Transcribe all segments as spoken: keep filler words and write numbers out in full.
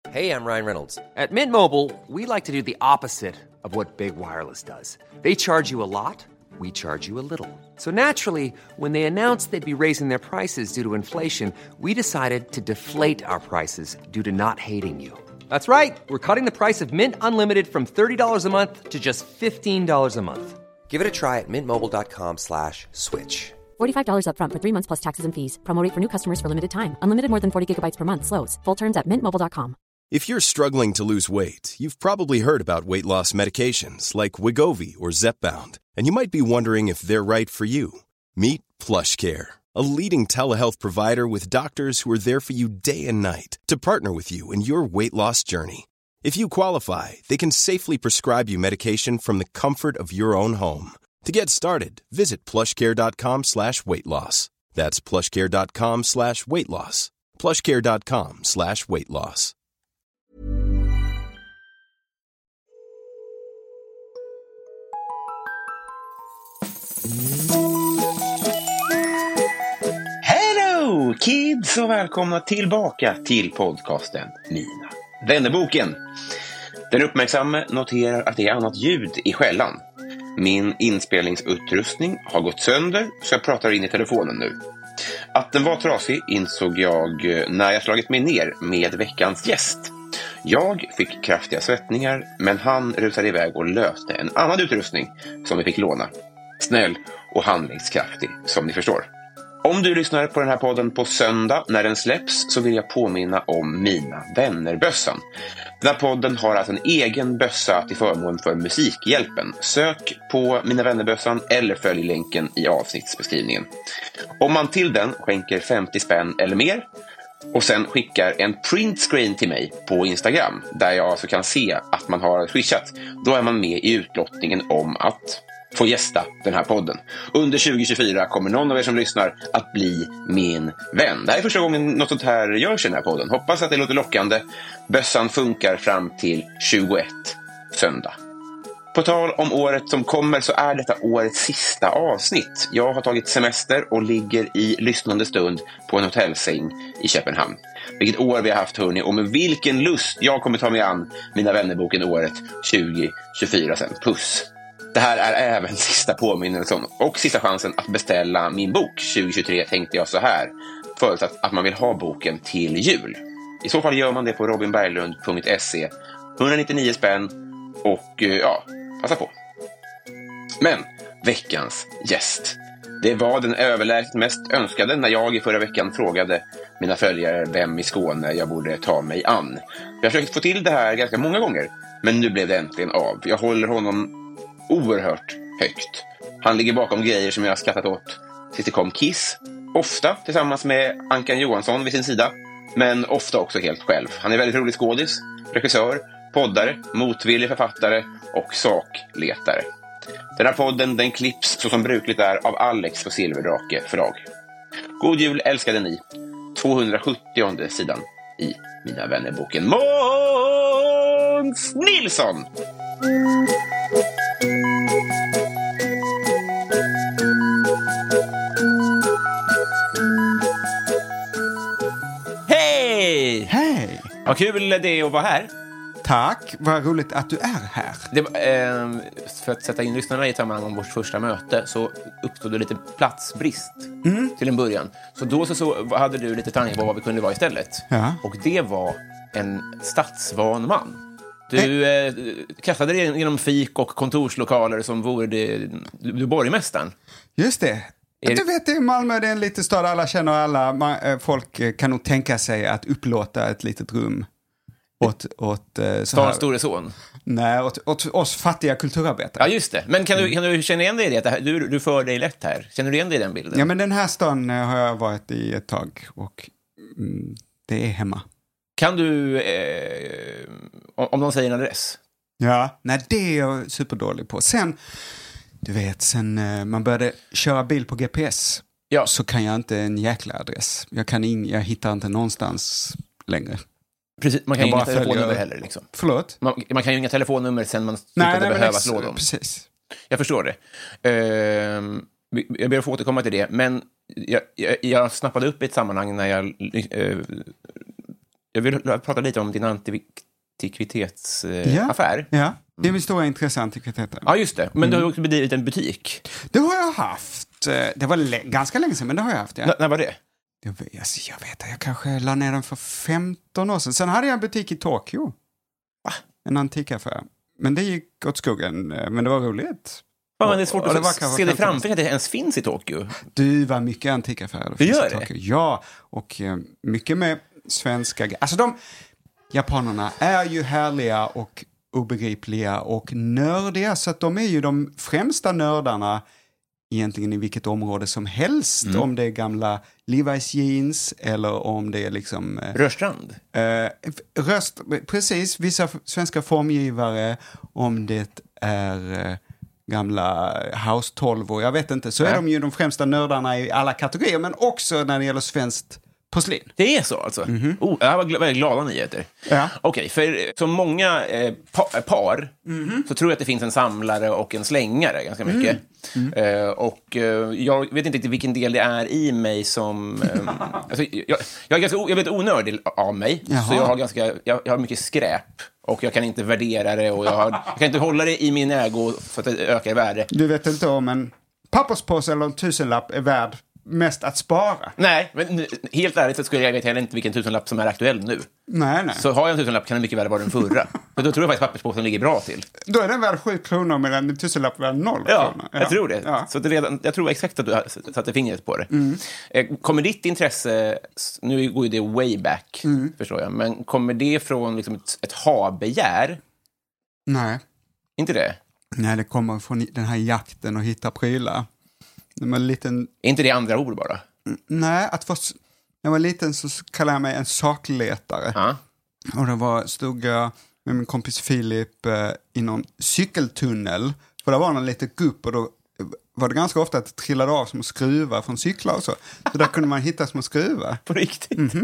Hey, I'm Ryan Reynolds. At Mint Mobile, we like to do the opposite of what Big Wireless does. They charge you a lot, we charge you a little. So naturally, when they announced they'd be raising their prices due to inflation, we decided to deflate our prices due to not hating you. That's right. We're cutting the price of Mint Unlimited from thirty dollars a month to just fifteen dollars a month. Give it a try at mintmobile.com slash switch. forty-five dollars up front for three months plus taxes and fees. Promo rate for new customers for limited time. Unlimited more than forty gigabytes per month slows. Full terms at mint mobile dot com. If you're struggling to lose weight, you've probably heard about weight loss medications like Wegovy or Zepbound, and you might be wondering if they're right for you. Meet PlushCare, a leading telehealth provider with doctors who are there for you day and night to partner with you in your weight loss journey. If you qualify, they can safely prescribe you medication from the comfort of your own home. To get started, visit plushcare.com slash weight loss. That's plushcare.com slash weight loss. plushcare.com slash weight loss. Hello kids och välkomna tillbaka till podcasten Mina vännerboken. Den uppmärksamme noterar att det är annat ljud i skällan. Min inspelningsutrustning har gått sönder så jag pratar in i telefonen nu. Att den var trasig insåg jag när jag slagit mig ner med veckans gäst. Jag fick kraftiga svettningar men han rusade iväg och löste en annan utrustning som vi fick låna. Snäll och handlingskraftig som ni förstår. Om du lyssnar på den här podden på söndag när den släpps så vill jag påminna om Mina vänner-bössan. Den här podden har alltså en egen bössa till förmån för Musikhjälpen. Sök på Mina vänner-bössan eller följ länken i avsnittsbeskrivningen. Om man till den skänker femtio spänn eller mer och sen skickar en printscreen till mig på Instagram där jag alltså kan se att man har swishat, då är man med i utlottningen om att få gästa den här podden. Under tjugo tjugofyra kommer någon av er som lyssnar att bli min vän. Det här är första gången något sånt här görs i den här podden. Hoppas att det låter lockande. Bössan funkar fram till tjugoett söndag. På tal om året som kommer så är detta årets sista avsnitt. Jag har tagit semester och ligger i lyssnande stund på en hotellsäng i Köpenhamn. Vilket år vi har haft, hörni, och med vilken lust jag kommer ta mig an Mina vännerboken året tjugo tjugofyra sen. Puss! Det här är även sista påminnelsen och sista chansen att beställa min bok. tjugo tjugotre tänkte jag så här, förutsatt att man vill ha boken till jul. I så fall gör man det på robin berglund punkt se. etthundranittionio spänn och ja, passa på. Men veckans gäst. Det var den överlägset mest önskade när jag i förra veckan frågade mina följare vem i Skåne jag borde ta mig an. Jag har försökt få till det här ganska många gånger, men nu blev det äntligen av. Jag håller honom oerhört högt. Han ligger bakom grejer som jag har skrattat åt tills det kom Kiss. Ofta tillsammans med Ankan Johansson vid sin sida, men ofta också helt själv. Han är väldigt rolig skådis, regissör, poddare, motvillig författare och sakletare. Den här podden den klipps så som brukligt är av Alex på Silverdrake förlag. God jul älskade ni. tvåhundrasjuttionde sidan i Mina vännerboken. Måns Nilsson! Hej! Hej! Vad kul det är att vara här. Tack, vad roligt att du är här. Det, eh, för att sätta in lyssnarna i ett sammanhang om vårt första möte så uppstod det lite platsbrist mm. till en början. Så då så, så hade du lite tankar på vad vi kunde vara istället. Ja. Och det var en stadsvan man. Du eh, kastade dig genom fik och kontorslokaler som vore det, du, du borgmästaren. Just det. Är du vet, i Malmö det är en liten stad, alla känner alla. Man, folk kan nog tänka sig att upplåta ett litet rum åt, åt Stans store son. Nej, åt, åt oss fattiga kulturarbetare. Ja, just det. Men kan du, kan du känna igen dig i det? Du, du för dig lätt här. Känner du igen dig i den bilden? Ja, men den här stan har jag varit i ett tag och mm, det är hemma. Kan du, eh, om någon säger en adress? Ja, nej det är jag superdålig på. Sen, du vet, sen eh, man började köra bil på G P S ja. Så kan jag inte en jäkla adress. Jag, kan in, jag hittar inte någonstans längre. Precis, man kan ju inga telefonnummer följer... heller. Liksom. Förlåt? Man, man kan ju inga telefonnummer sen man slutade behöva ex- slå dem. Precis. Jag förstår det. Uh, jag ber att få återkomma till det. Men jag, jag, jag snappade upp i ett sammanhang när jag... Uh, Jag vill prata lite om din antikvitetsaffär. Ja, ja, det är min stora intresse, antikviteter. Ja, just det. Men mm. du har ju också bedrivit en butik. Det har jag haft. Det var l- ganska länge sedan, men det har jag haft. Ja. N- när var det? Jag vet, alltså, jag vet jag kanske la ner den för femton år sedan. Sen hade jag en butik i Tokyo. Va? En antikaffär. Men det gick åt skogen, men det var roligt. Ja, men det är svårt och, att se det framför att det ens finns i Tokyo. Du, var mycket antikaffärer. Det gör det? Ja, och uh, mycket med svenska... Alltså de japanerna är ju härliga och obegripliga och nördiga. Så att de är ju de främsta nördarna egentligen i vilket område som helst. Mm. Om det är gamla Levi's jeans eller om det är liksom... Eh, Rörstrand? Eh, röst, precis, vissa f- svenska formgivare. Om det är eh, gamla House tolv och jag vet inte. Så Nej. är de ju de främsta nördarna i alla kategorier. Men också när det gäller svenskt porslin. Det är så alltså? Mm-hmm. Oh, jag var gl- väldigt glada nyheter. Ja. Okej, okay, för som många eh, pa- par mm-hmm. så tror jag att det finns en samlare och en slängare ganska mycket. Mm. Mm. Eh, och eh, jag vet inte riktigt vilken del det är i mig som... Eh, alltså, jag, jag är ganska o- jag vet onördig av mig. Jaha. Så jag har, ganska, jag, jag har mycket skräp. Och jag kan inte värdera det och jag, har, jag kan inte hålla det i min ägo så att det ökar i värde. Du vet inte om en papperspåse eller en tusenlapp är värd mest att spara. Nej, men helt ärligt så skulle jag vet heller inte vilken tusenlapp som är aktuell nu. Nej, nej. Så har jag en tusenlapp kan det mycket väl vara den förra. För då tror jag faktiskt papperspåsen ligger bra till. Då är den värd sju kronor medan en tusenlapp värd noll ja, kronor. Ja, jag tror det. Ja. Så det redan, jag tror exakt att du satte fingret på det. Mm. Kommer ditt intresse, nu går ju det way back, mm. förstår jag, men kommer det från liksom ett, ett ha-begär? Nej. Inte det? Nej, det kommer från den här jakten och hitta prylar. När man liten... Är inte det andra ord bara? Nej, att först, när jag var liten så kallade jag mig en sakletare. Ja. Och det var, stod jag med min kompis Filip eh, i någon cykeltunnel. För det var någon liten gupp och då var det ganska ofta att det trillade av små skruvar från cyklar och så. Så där kunde man hitta små skruvar. På riktigt? Mm-hmm.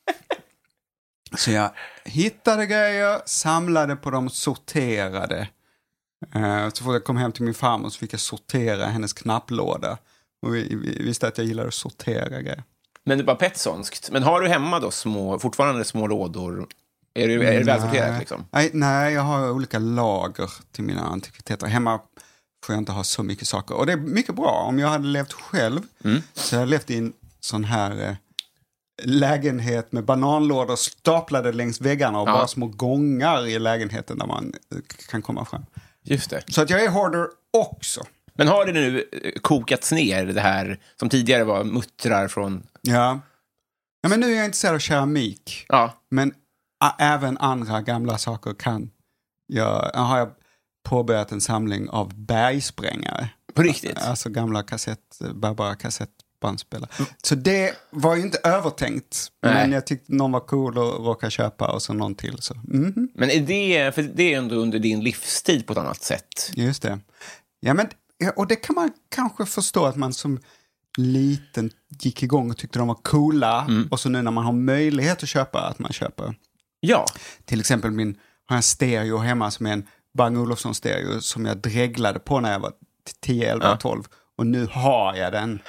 Så jag hittade grejer, samlade på dem, sorterade. Uh, så fort jag kom hem till min farmor så fick jag sortera hennes knapplåda. Och vi, vi visste att jag gillade att sortera grejer. Men det var petsonskt. Men har du hemma då små, fortfarande små lådor? Är det, är det välsorterat liksom? Nej, nej, jag har olika lager till mina antikviteter. Hemma får jag inte ha så mycket saker. Och det är mycket bra. Om jag hade levt själv mm. så hade jag levt i en sån här eh, lägenhet med bananlådor staplade längs väggarna och ja. bara små gångar i lägenheten där man kan komma fram. Just det. Så att jag är hoarder också. Men har det nu kokats ner det här som tidigare var muttrar från... Ja. Ja, men nu är jag intresserad av keramik. Ja. Men a- även andra gamla saker kan. Jag, jag har påbörjat en samling av bergsprängare. På riktigt? Alltså gamla kassett, Barbara kassettbandspelare. Mm. Så det var ju inte övertänkt. Nej. Men jag tyckte någon var cool att råka köpa och så någon till. Så. Mm-hmm. Men är det, för det är ändå under din livstid på ett annat sätt. Just det. Ja, men, och det kan man kanske förstå att man som liten gick igång och tyckte de var coola. Mm. Och så nu när man har möjlighet att köpa, att man köper. Ja. Till exempel min, har en stereo hemma som är en Bang Olufsen stereo som jag dreglade på när jag var tio, elva, tolv. Och nu har jag den.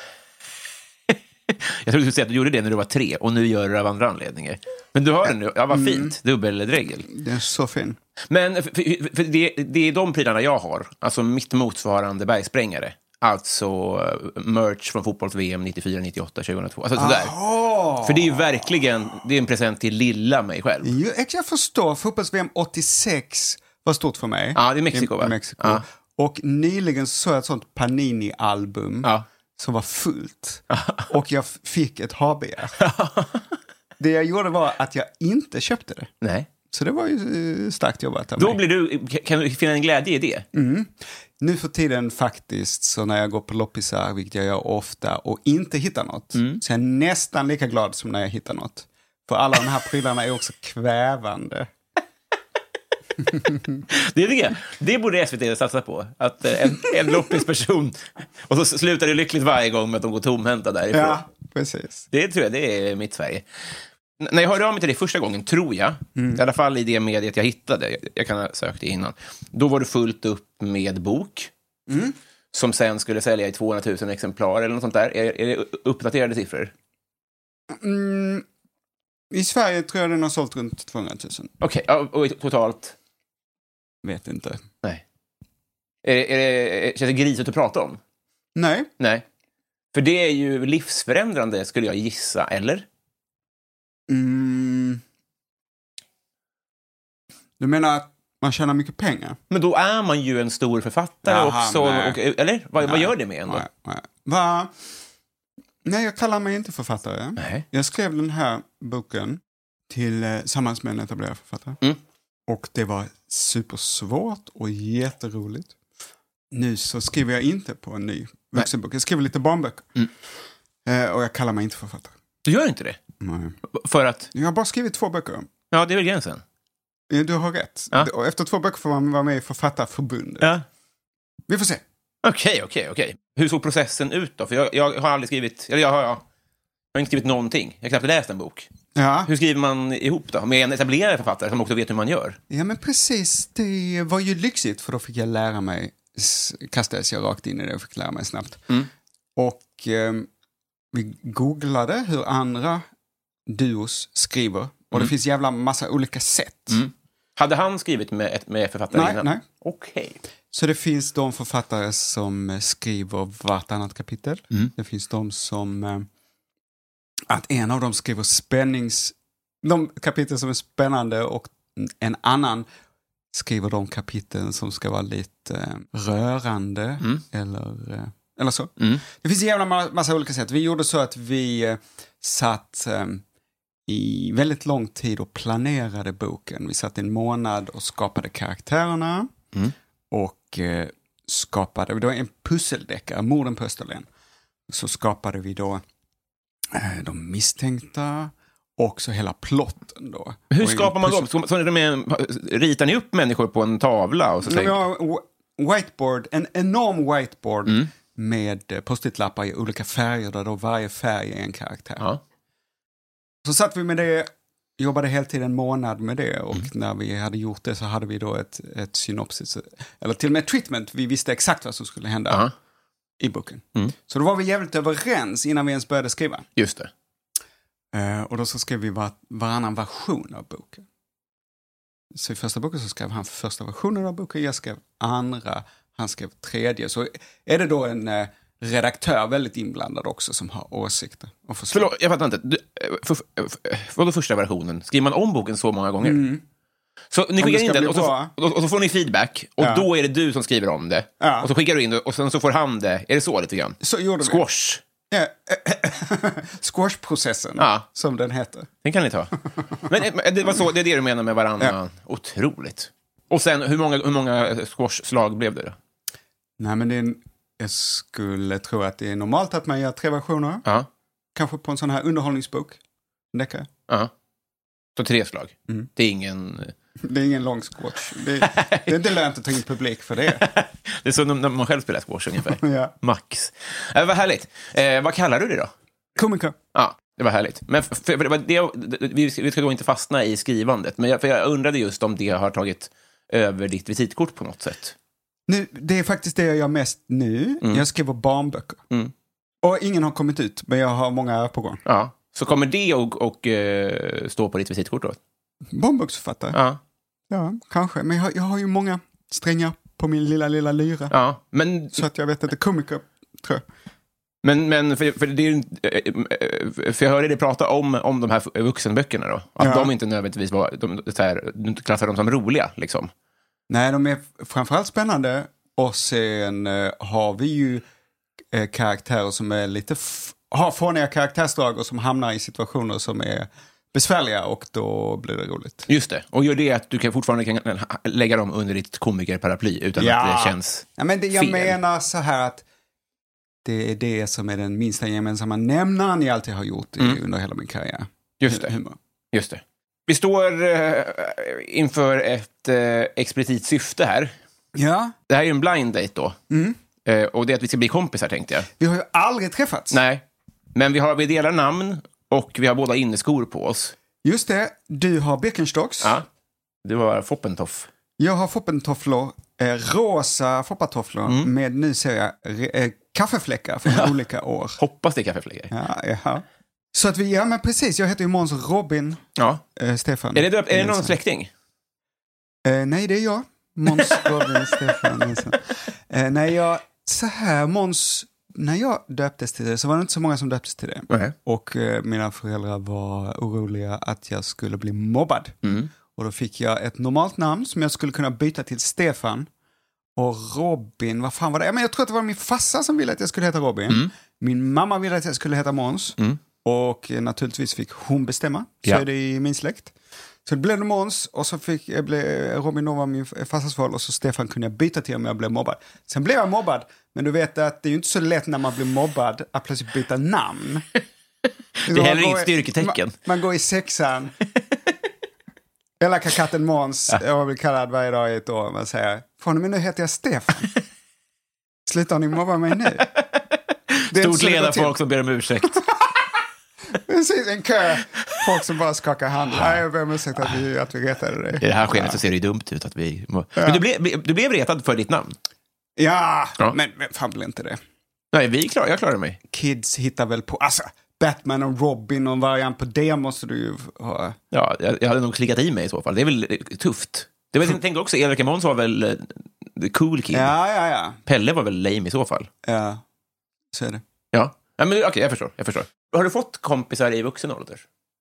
Jag trodde du skulle säga att du gjorde det när du var tre och nu gör du det av andra anledningar. Men du har den nu. Ja, vad fint. Mm. Dubbeldregel. Det är så fin. Men för, för, för det, det är de prylarna jag har. Alltså mitt motsvarande bergsprängare. Alltså merch från fotbolls-V M nittiofyra, nittioåtta, tjugohundratvå. Alltså sådär. För det är ju verkligen, det är en present till lilla mig själv. Jo, jag förstår. Fotbolls-V M åttiosex var stort för mig. Ja, det är Mexiko, va? Mexiko. Ja. Och nyligen så såg jag ett sånt Panini-album ja. som var fullt. Och jag fick ett habegär. Det jag gjorde var att jag inte köpte det. Nej. Så det var ju starkt jobbat av Då mig. blir du, kan du finna en glädje i det? Mm. Nu för tiden faktiskt, så när jag går på loppisar, vilket jag gör ofta, och inte hittar något, mm. så är jag nästan lika glad som när jag hittar något. För alla de här prylarna är också kvävande. Det är det. Det borde S V T satsa på. Att en, en loppisperson och så slutar det lyckligt varje gång med att de går tomhänta därifrån. Ja, precis. Det tror jag, det är mitt Sverige. N- när jag hörde av mig till det första gången, tror jag, mm. i alla fall i det mediet jag hittade, jag, jag kan ha sökt det innan, då var det fullt upp med bok mm. som sen skulle sälja i tvåhundratusen exemplar eller något sånt där. Är, är det uppdaterade siffror? Mm. I Sverige tror jag den har sålt runt tvåhundratusen. Okej, okay. och, och totalt? Vet inte. Nej. Är det, är det, känns det grisigt att prata om? Nej. Nej. För det är ju livsförändrande, skulle jag gissa, eller? Mm. Du menar att man tjänar mycket pengar? Men då är man ju en stor författare. Jaha, också. Och, eller? Vad, vad gör det med ändå? Nej, nej. Va? Nej, jag kallar mig inte författare. Nej. Jag skrev den här boken tillsammans med en etablerad författare. Mm. Och det var supersvårt och jätteroligt. Nu så skriver jag inte på en ny vuxenbok. Jag skriver lite barnböcker. Mm. Eh, och jag kallar mig inte författare. Du gör inte det? Nej. För att? Jag har bara skrivit två böcker. Ja, det är väl gränsen. Du har rätt. Ja. Och efter två böcker får man vara med i Författarförbundet. Ja. Vi får se. Okej, okej, okej. Hur såg processen ut då? För jag, jag har aldrig skrivit... Eller jag har, jag, jag har inte skrivit någonting. Jag har knappt läst en bok. Ja. Hur skriver man ihop då? Med en etablerad författare som också vet hur man gör? Ja, men precis. Det var ju lyxigt, för då fick jag lära mig... Kastades jag rakt in i det och fick lära mig snabbt. Mm. Och eh, vi googlade hur andra duos skriver. Och mm. det finns jävla massa olika sätt. Mm. Hade han skrivit med, ett, med författare nej, innan? Nej, Okej. Okay. Så det finns de författare som skriver vartannat kapitel. Mm. Det finns de som... Eh, att en av dem skriver spännings... De kapitel som är spännande och en annan skriver de kapitel som ska vara lite eh, rörande. Mm. Eller, eh, eller så. Mm. Det finns en jävla massa olika sätt. Vi gjorde så att vi eh, satt... Eh, i väldigt lång tid och planerade boken. Vi satt en månad och skapade karaktärerna mm. och eh, skapade, det var en pusseldeckare, Morden på Österlen. Så skapade vi då eh, de misstänkta och så hela plotten då. Hur skapar man dem? Så, så är det med, ritar ni upp människor på en tavla? Och så vi har whiteboard, en enorm whiteboard mm. med post-it-lappar i olika färger där då varje färg är en karaktär. Ja. Så satt vi med det, jobbade heltid en månad med det och mm. när vi hade gjort det så hade vi då ett, ett synopsis, eller till och med treatment. Vi visste exakt vad som skulle hända uh-huh. i boken. Mm. Så då var vi jävligt överens innan vi ens började skriva. Just det. Uh, och då så skrev vi var, varannan version av boken. Så i första boken så skrev han första versionen av boken, jag skrev andra, han skrev tredje. Så är det då en... Uh, redaktör väldigt inblandad också som har åsikter. Och Förlåt, jag fattar inte. Du, för, för, för, vad är första versionen? Skriver man om boken så många gånger? Mm. Så ni skickar in den och så, och, och så får ni feedback och ja. Då är det du som skriver om det. Ja. Och så skickar du in det och sen så får han det. Är det så lite grann? Så gjorde Squash. Ja. Squash-processen, ja. Som den heter. Den kan ni ta. Men det, var så, det är det du menar med varannan. Ja. Otroligt. Och sen, hur många, hur många squash-slag blev det då? Nej, men det är en... Jag skulle tro att det är normalt att man gör tre versioner. Uh-huh. Kanske på en sån här underhållningsbok. Deckare. Uh-huh. Så tre slag. Mm. Det är ingen... Det är ingen lång squash. Det, det är inte lönt att ta in publik för det. Det är så när man själv spelar squash ungefär. Ja. Max. Eh, vad härligt. Eh, vad kallar du det då? Komiker. Ja, det var härligt. Men för, för, för det, det, vi, vi ska då inte fastna i skrivandet. Men jag, för jag undrade just om det har tagit över ditt visitkort på något sätt. Nu, det är faktiskt det jag gör mest nu. Mm. Jag skriver barnböcker. Mm. Och ingen har kommit ut, men jag har många på gång. Ja. Så kommer det och, och uh, stå på ditt visitkort då? Barnböcksförfattare? Ja. Ja, kanske. Men jag har, jag har ju många strängar på min lilla, lilla lyra. Ja, men... Så att jag vet att det är komiker, tror jag. Men, men för, för, det är, för jag hörde dig prata om, om de här vuxenböckerna då. Att ja. De inte nödvändigtvis var... De, så här, du inte klassar dem som roliga, liksom. Nej, de är framförallt spännande. Och sen eh, har vi ju eh, karaktärer som är lite f- har fåniga karaktärsdrag och som hamnar i situationer som är besvärliga, och då blir det roligt. Just det. Och gör det att du kan fortfarande kan lägga dem under ditt komikerparaply utan ja. Att det känns ja, men det, jag fel. menar så här att det är det som är den minsta gemensamma nämnaren jag alltid har gjort i, mm. under hela min karriär. Just det. Humor. Just det. Vi står uh, inför ett uh, explicit syfte här. Ja. Det här är ju en blind date då. Mm. Uh, och det är att vi ska bli kompisar, tänkte jag. Vi har ju aldrig träffats. Nej, men vi, har, vi delar namn och vi har båda inneskor på oss. Just det, du har Birkenstocks. Ja, det var Foppentoff. Jag har Foppentofflor, eh, rosa foppatofflor mm. med, nu ser jag, eh, kaffefläckar från ja. olika år. Hoppas det är kaffefläckar. Ja, ja. Så att vi, ja men precis, jag heter ju Måns Robin ja. eh, Stefan. Är det, är det någon släkting? Eh, nej, det är jag. Måns Robin Stefan. Eh, nej, jag, så här, Måns, när jag döptes till det så var det inte så många som döptes till det. Mm. Och eh, mina föräldrar var oroliga att jag skulle bli mobbad. Mm. Och då fick jag ett normalt namn som jag skulle kunna byta till Stefan. Och Robin, vad fan var det? Ja, men jag tror att det var min farsa som ville att jag skulle heta Robin. Mm. Min mamma ville att jag skulle heta Måns. Mm. Och naturligtvis fick hon bestämma. Så ja. är det i min släkt. Så det blev det Måns och så fick jag blev, Robin då var min farsas val och så Stefan kunde jag byta till om jag blev mobbad. Sen blev jag mobbad, men du vet att det är ju inte så lätt när man blir mobbad att plötsligt byta namn. Det är heller inget styrketecken. Man, man går i sexan. Elaka katten Måns, ja. Jag blir kallad varje dag i ett år. Man säger, från och med nu heter jag Stefan. Slutar ni mobba mig nu? Stort leda folk som ber om ursäkt. Precis, en kö. Folk som bara skakar hand. Nej, jag ber om ursäkt att vi, att vi retade dig. I det här skenet ja. så ser det ju dumt ut att vi... Må... Ja. Men du blev, du blev retad för ditt namn? Ja, ja. Men, men fan blir inte det. Nej, vi klar, jag klarar mig. Kids hittar väl på... Alltså, Batman och Robin och en variant på det måste du ju ha. Ja, jag, jag hade nog klickat i mig i så fall. Det är väl tufft. Det var, jag tänker också, Elrika Måns var väl uh, the cool kid. Ja, ja, ja. Pelle var väl lame i så fall. Ja, så är det. Ja, ja men okej, okay, jag förstår, jag förstår. Har du fått kompisar i vuxen ålder?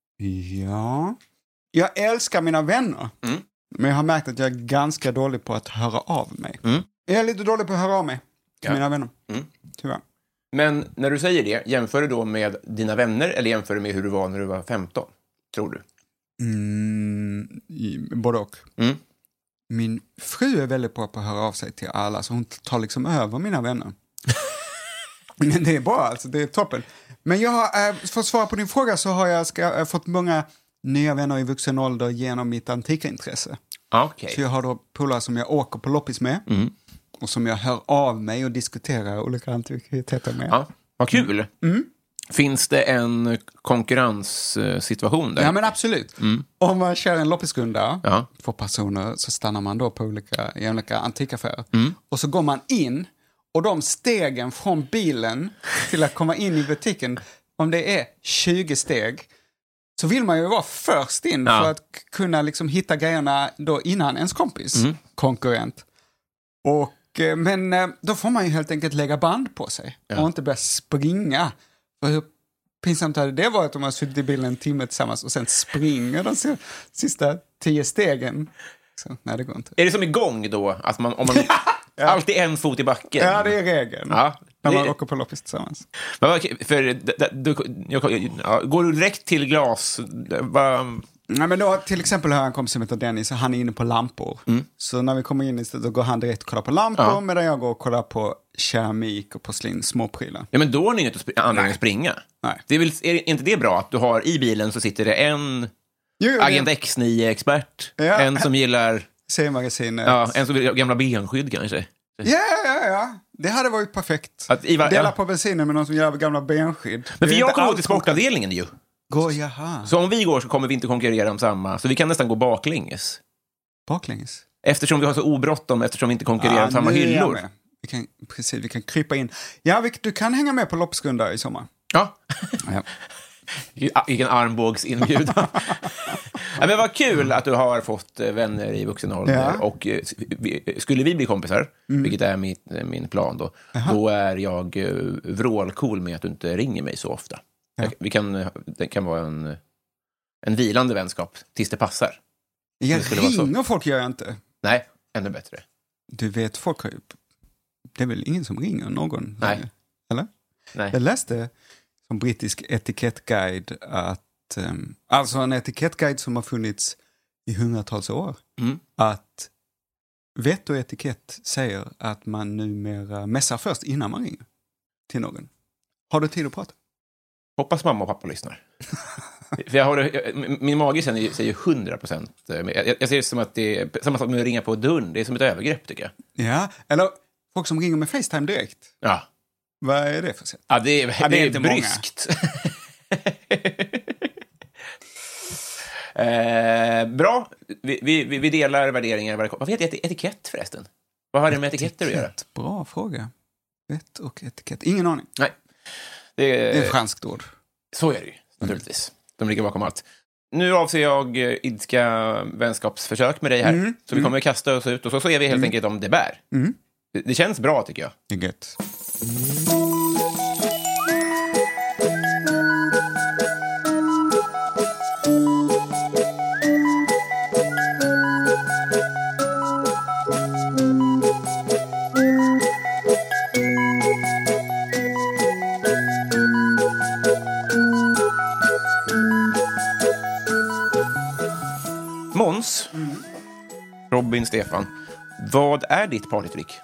Ja. Jag älskar mina vänner. Mm. Men jag har märkt att jag är ganska dålig på att höra av mig. Mm. Jag är lite dålig på att höra av mig till ja. mina vänner. Mm. Tyvärr. Men när du säger det, jämför du då med dina vänner eller jämför du med hur du var när du var femton? Tror du? Mm, både och. Mm. Min fru är väldigt bra på att höra av sig till alla, så hon tar liksom över mina vänner. Men det är bra, alltså, det är toppen. Men jag har, äh, för att svara på din fråga så har jag ska, äh, fått många nya vänner i vuxen ålder genom mitt antikaintresse. Okay. Så jag har då polare som jag åker på loppis med. Mm. Och som jag hör av mig och diskuterar olika antikviteter med. Ja, vad kul. Mm. Finns det en konkurrenssituation där? Ja, men absolut. Mm. Om man kör en loppisrunda ja. för personer så stannar man då på olika, i olika antikaffärer. Mm. Och så går man in och de stegen från bilen till att komma in i butiken, om det är tjugo steg så vill man ju vara först in ja. för att kunna liksom hitta grejerna då innan ens kompis, mm. konkurrent. Och men då får man ju helt enkelt lägga band på sig ja. och inte börja springa. För hur pinsamt hade det varit om man suttit i bilen en timme tillsammans och sen springer de sista tio stegen. Så, nej, det går inte. Är det som igång då? Att man, om man ja. alltid en fot i backen? Ja, det är regeln. Ja, det... När man åker på loppis tillsammans. Men, för, du, jag, ja, går du direkt till glas? Vad... Nej, men då, till exempel har jag en kompis som heter Dennis och han är inne på lampor. Mm. Så när vi kommer in då går han direkt och kollar på lampor ja. medan jag går och kollar på keramik och porslin, småprylar. Ja, men då har ni inte spr- anledning att springa. Nej. Det är, väl, är inte det bra att du har i bilen så sitter det en jo, Agent det... X nio-expert, ja. en som gillar C-magasinet. Ja, en som vill gamla benskydd kanske. Ja, ja, ja. Det hade varit perfekt. Att Ivar, Dela ja. på bensinen med någon som gillar gamla benskydd. Men för jag kommer till sportavdelningen ju. Gå, jaha. Så om vi går så kommer vi inte konkurrera om samma. Så vi kan nästan gå baklänges. Baklänges? Eftersom vi har så obråttom, eftersom vi inte konkurrerar ja, om samma hyllor. Vi kan, precis, vi kan krypa in. Ja, vi, du kan hänga med på loppsgrunda i sommar. Ja. ja. Vilken armbågsinbjudan. ja, men vad kul att du har fått vänner i vuxen ålder. Ja. Och skulle vi bli kompisar, mm. vilket är min, min plan då, Aha. då är jag vrålcool med att du inte ringer mig så ofta. Ja. Vi kan, det kan vara en, en vilande vänskap tills det passar. Jag det ringer folk gör jag inte. Nej, ännu bättre. Du vet, folk har ju... Det är väl ingen som ringer någon? Nej. Eller? Nej. Jag läste som brittisk etikettguide att... Um, alltså en etikettguide som har funnits i hundratals år. Mm. Att vett och etikett säger att man numera mässar först innan man ringer till någon. Har du tid att prata? Hoppas mamma och pappa lyssnar. För jag har, jag, min mage säger hundra procent. Jag, jag ser det som att det är samma sak med att ringa på dörren. Det är som ett övergrepp, tycker jag. Ja, eller folk som ringer med FaceTime direkt. Ja. Vad är det för sätt? Ja, det är, ja, det är, det är bryskt. eh, bra. Vi, vi, vi delar värderingar. Vad heter etikett förresten? Vad har det med etiketter att göra? Bra fråga. Vett och etikett. Ingen aning. Nej. Det är, det är ett franskt ord. Så är det ju. naturligtvis. De ligger bakom allt. Nu avser jag idka vänskapsförsök med dig här. Mm. Så vi kommer att kasta oss ut och så ser vi helt mm. enkelt om det bär. Mm. Det, det känns bra tycker jag. Det är gött. Måns, mm. Robin, Stefan, vad är ditt partytrick?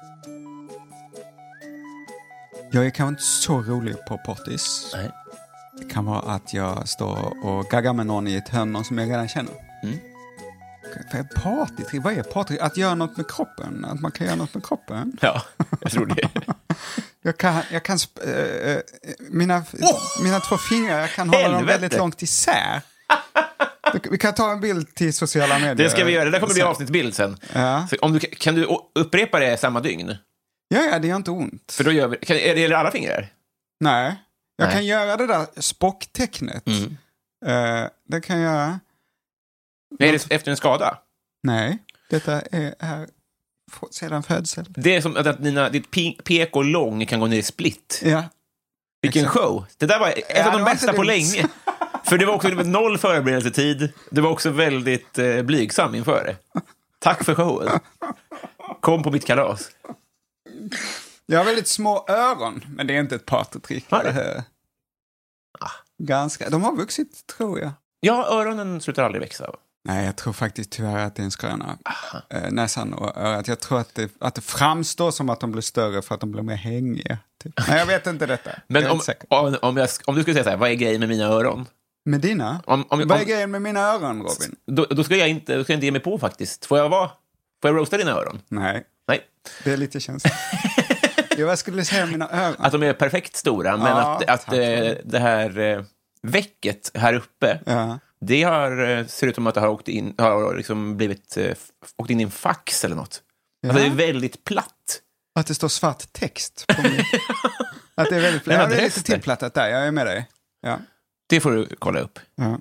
Jag är kanske inte så rolig på parties. Nej. Det kan vara att jag står och gaggar med någon i ett hörn som jag redan känner. Mm. Vad är partytrick? Vad är partytrick? Att göra något med kroppen? Att man kan göra något med kroppen? Ja, jag tror det. jag kan, jag kan sp- äh, mina, oh! mina två fingrar, jag kan hålla Helvete. dem väldigt långt isär. Vi kan ta en bild till sociala medier. Det ska vi göra. Det där kommer bli avsnittbild sen. Ja. Så om du, kan du upprepa det samma dygn? Ja, ja, det gör inte ont. För då gör vi, kan, är det alla fingrar? Nej. Jag Nej. kan göra det där spocktecknet. Mm. Uh, det kan jag göra. Är det efter en skada? Nej, detta är, är sedan födsel. Det är som att dina, ditt pek och lång kan gå ner i split. Ja. Vilken Exakt. show. Det där var ett ja, av de bästa på länge. För det var också noll förberedelsetid. Det var också väldigt eh, blygsam inför det. Tack för showen. Kom på mitt kalas. Jag har väldigt små öron, men det är inte ett partytrick. Har det? Ah. Ganska. De har vuxit, tror jag. Ja, öronen slutar aldrig växa. Nej, jag tror faktiskt tyvärr att det är en skröna. Äh, näsan och örat. Jag tror att det, att det framstår som att de blir större för att de blir mer hängiga. Typ. Nej, jag vet inte detta. Men om, om, om, jag, om du skulle säga så här, vad är grejen med mina öron? Med dina? Om, om, vad är grejen med mina öron, Robin? Då, då, ska jag inte, då ska jag inte ge mig på faktiskt. Får jag vara? Får jag roasta dina öron? Nej. Nej. Det är lite känsligt. Jag skulle säga mina öron. Att de är perfekt stora, men ja, att, att äh, det här äh, väcket här uppe, ja. det har, äh, ser ut som att det har åkt in, har liksom blivit, äh, åkt in i en fax eller något. Ja. Alltså, det är väldigt platt. Att det står svart text på mig. Att det är väldigt platt. Ja, det är lite tillplattat där, jag är med dig. Ja. Det får du kolla upp. Ja.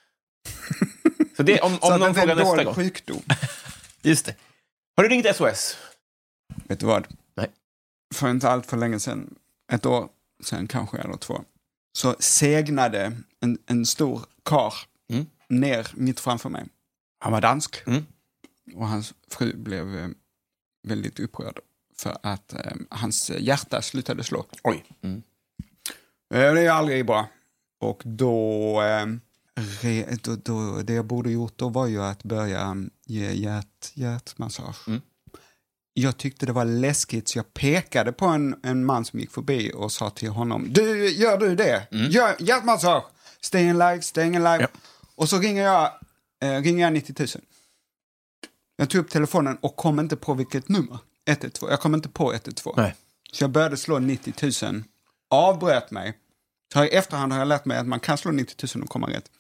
Så det, om, om någon frågar nästa gång. Sjukdom. Just det. Har du ringt S O S? Vet du vad? Nej. För inte allt för länge sedan, ett år sedan kanske, eller två, så segnade en, en stor kar mm. ner mitt framför mig. Han var dansk. Mm. Och hans fru blev eh, väldigt upprörd för att eh, hans hjärta slutade slå. Oj. Mm. Eh, det är aldrig bra. Och då, eh, re, då, då, det jag borde gjort då var ju att börja ge hjärt, hjärtmassage. Mm. Jag tyckte det var läskigt, så jag pekade på en, en man som gick förbi och sa till honom: Du, gör du det? Mm. Gör hjärtmassage! Stay in life, stay in life. Ja. Och så ringer jag, eh, ringer jag nittio tusen. Jag tog upp telefonen och kom inte på vilket nummer. ett ett två. Jag kom inte på ett ett två. Nej. Så jag började slå nittio tusen. Avbröt mig. Så i efterhand har jag lärt mig att man kan slå nittio tusen och komma rätt.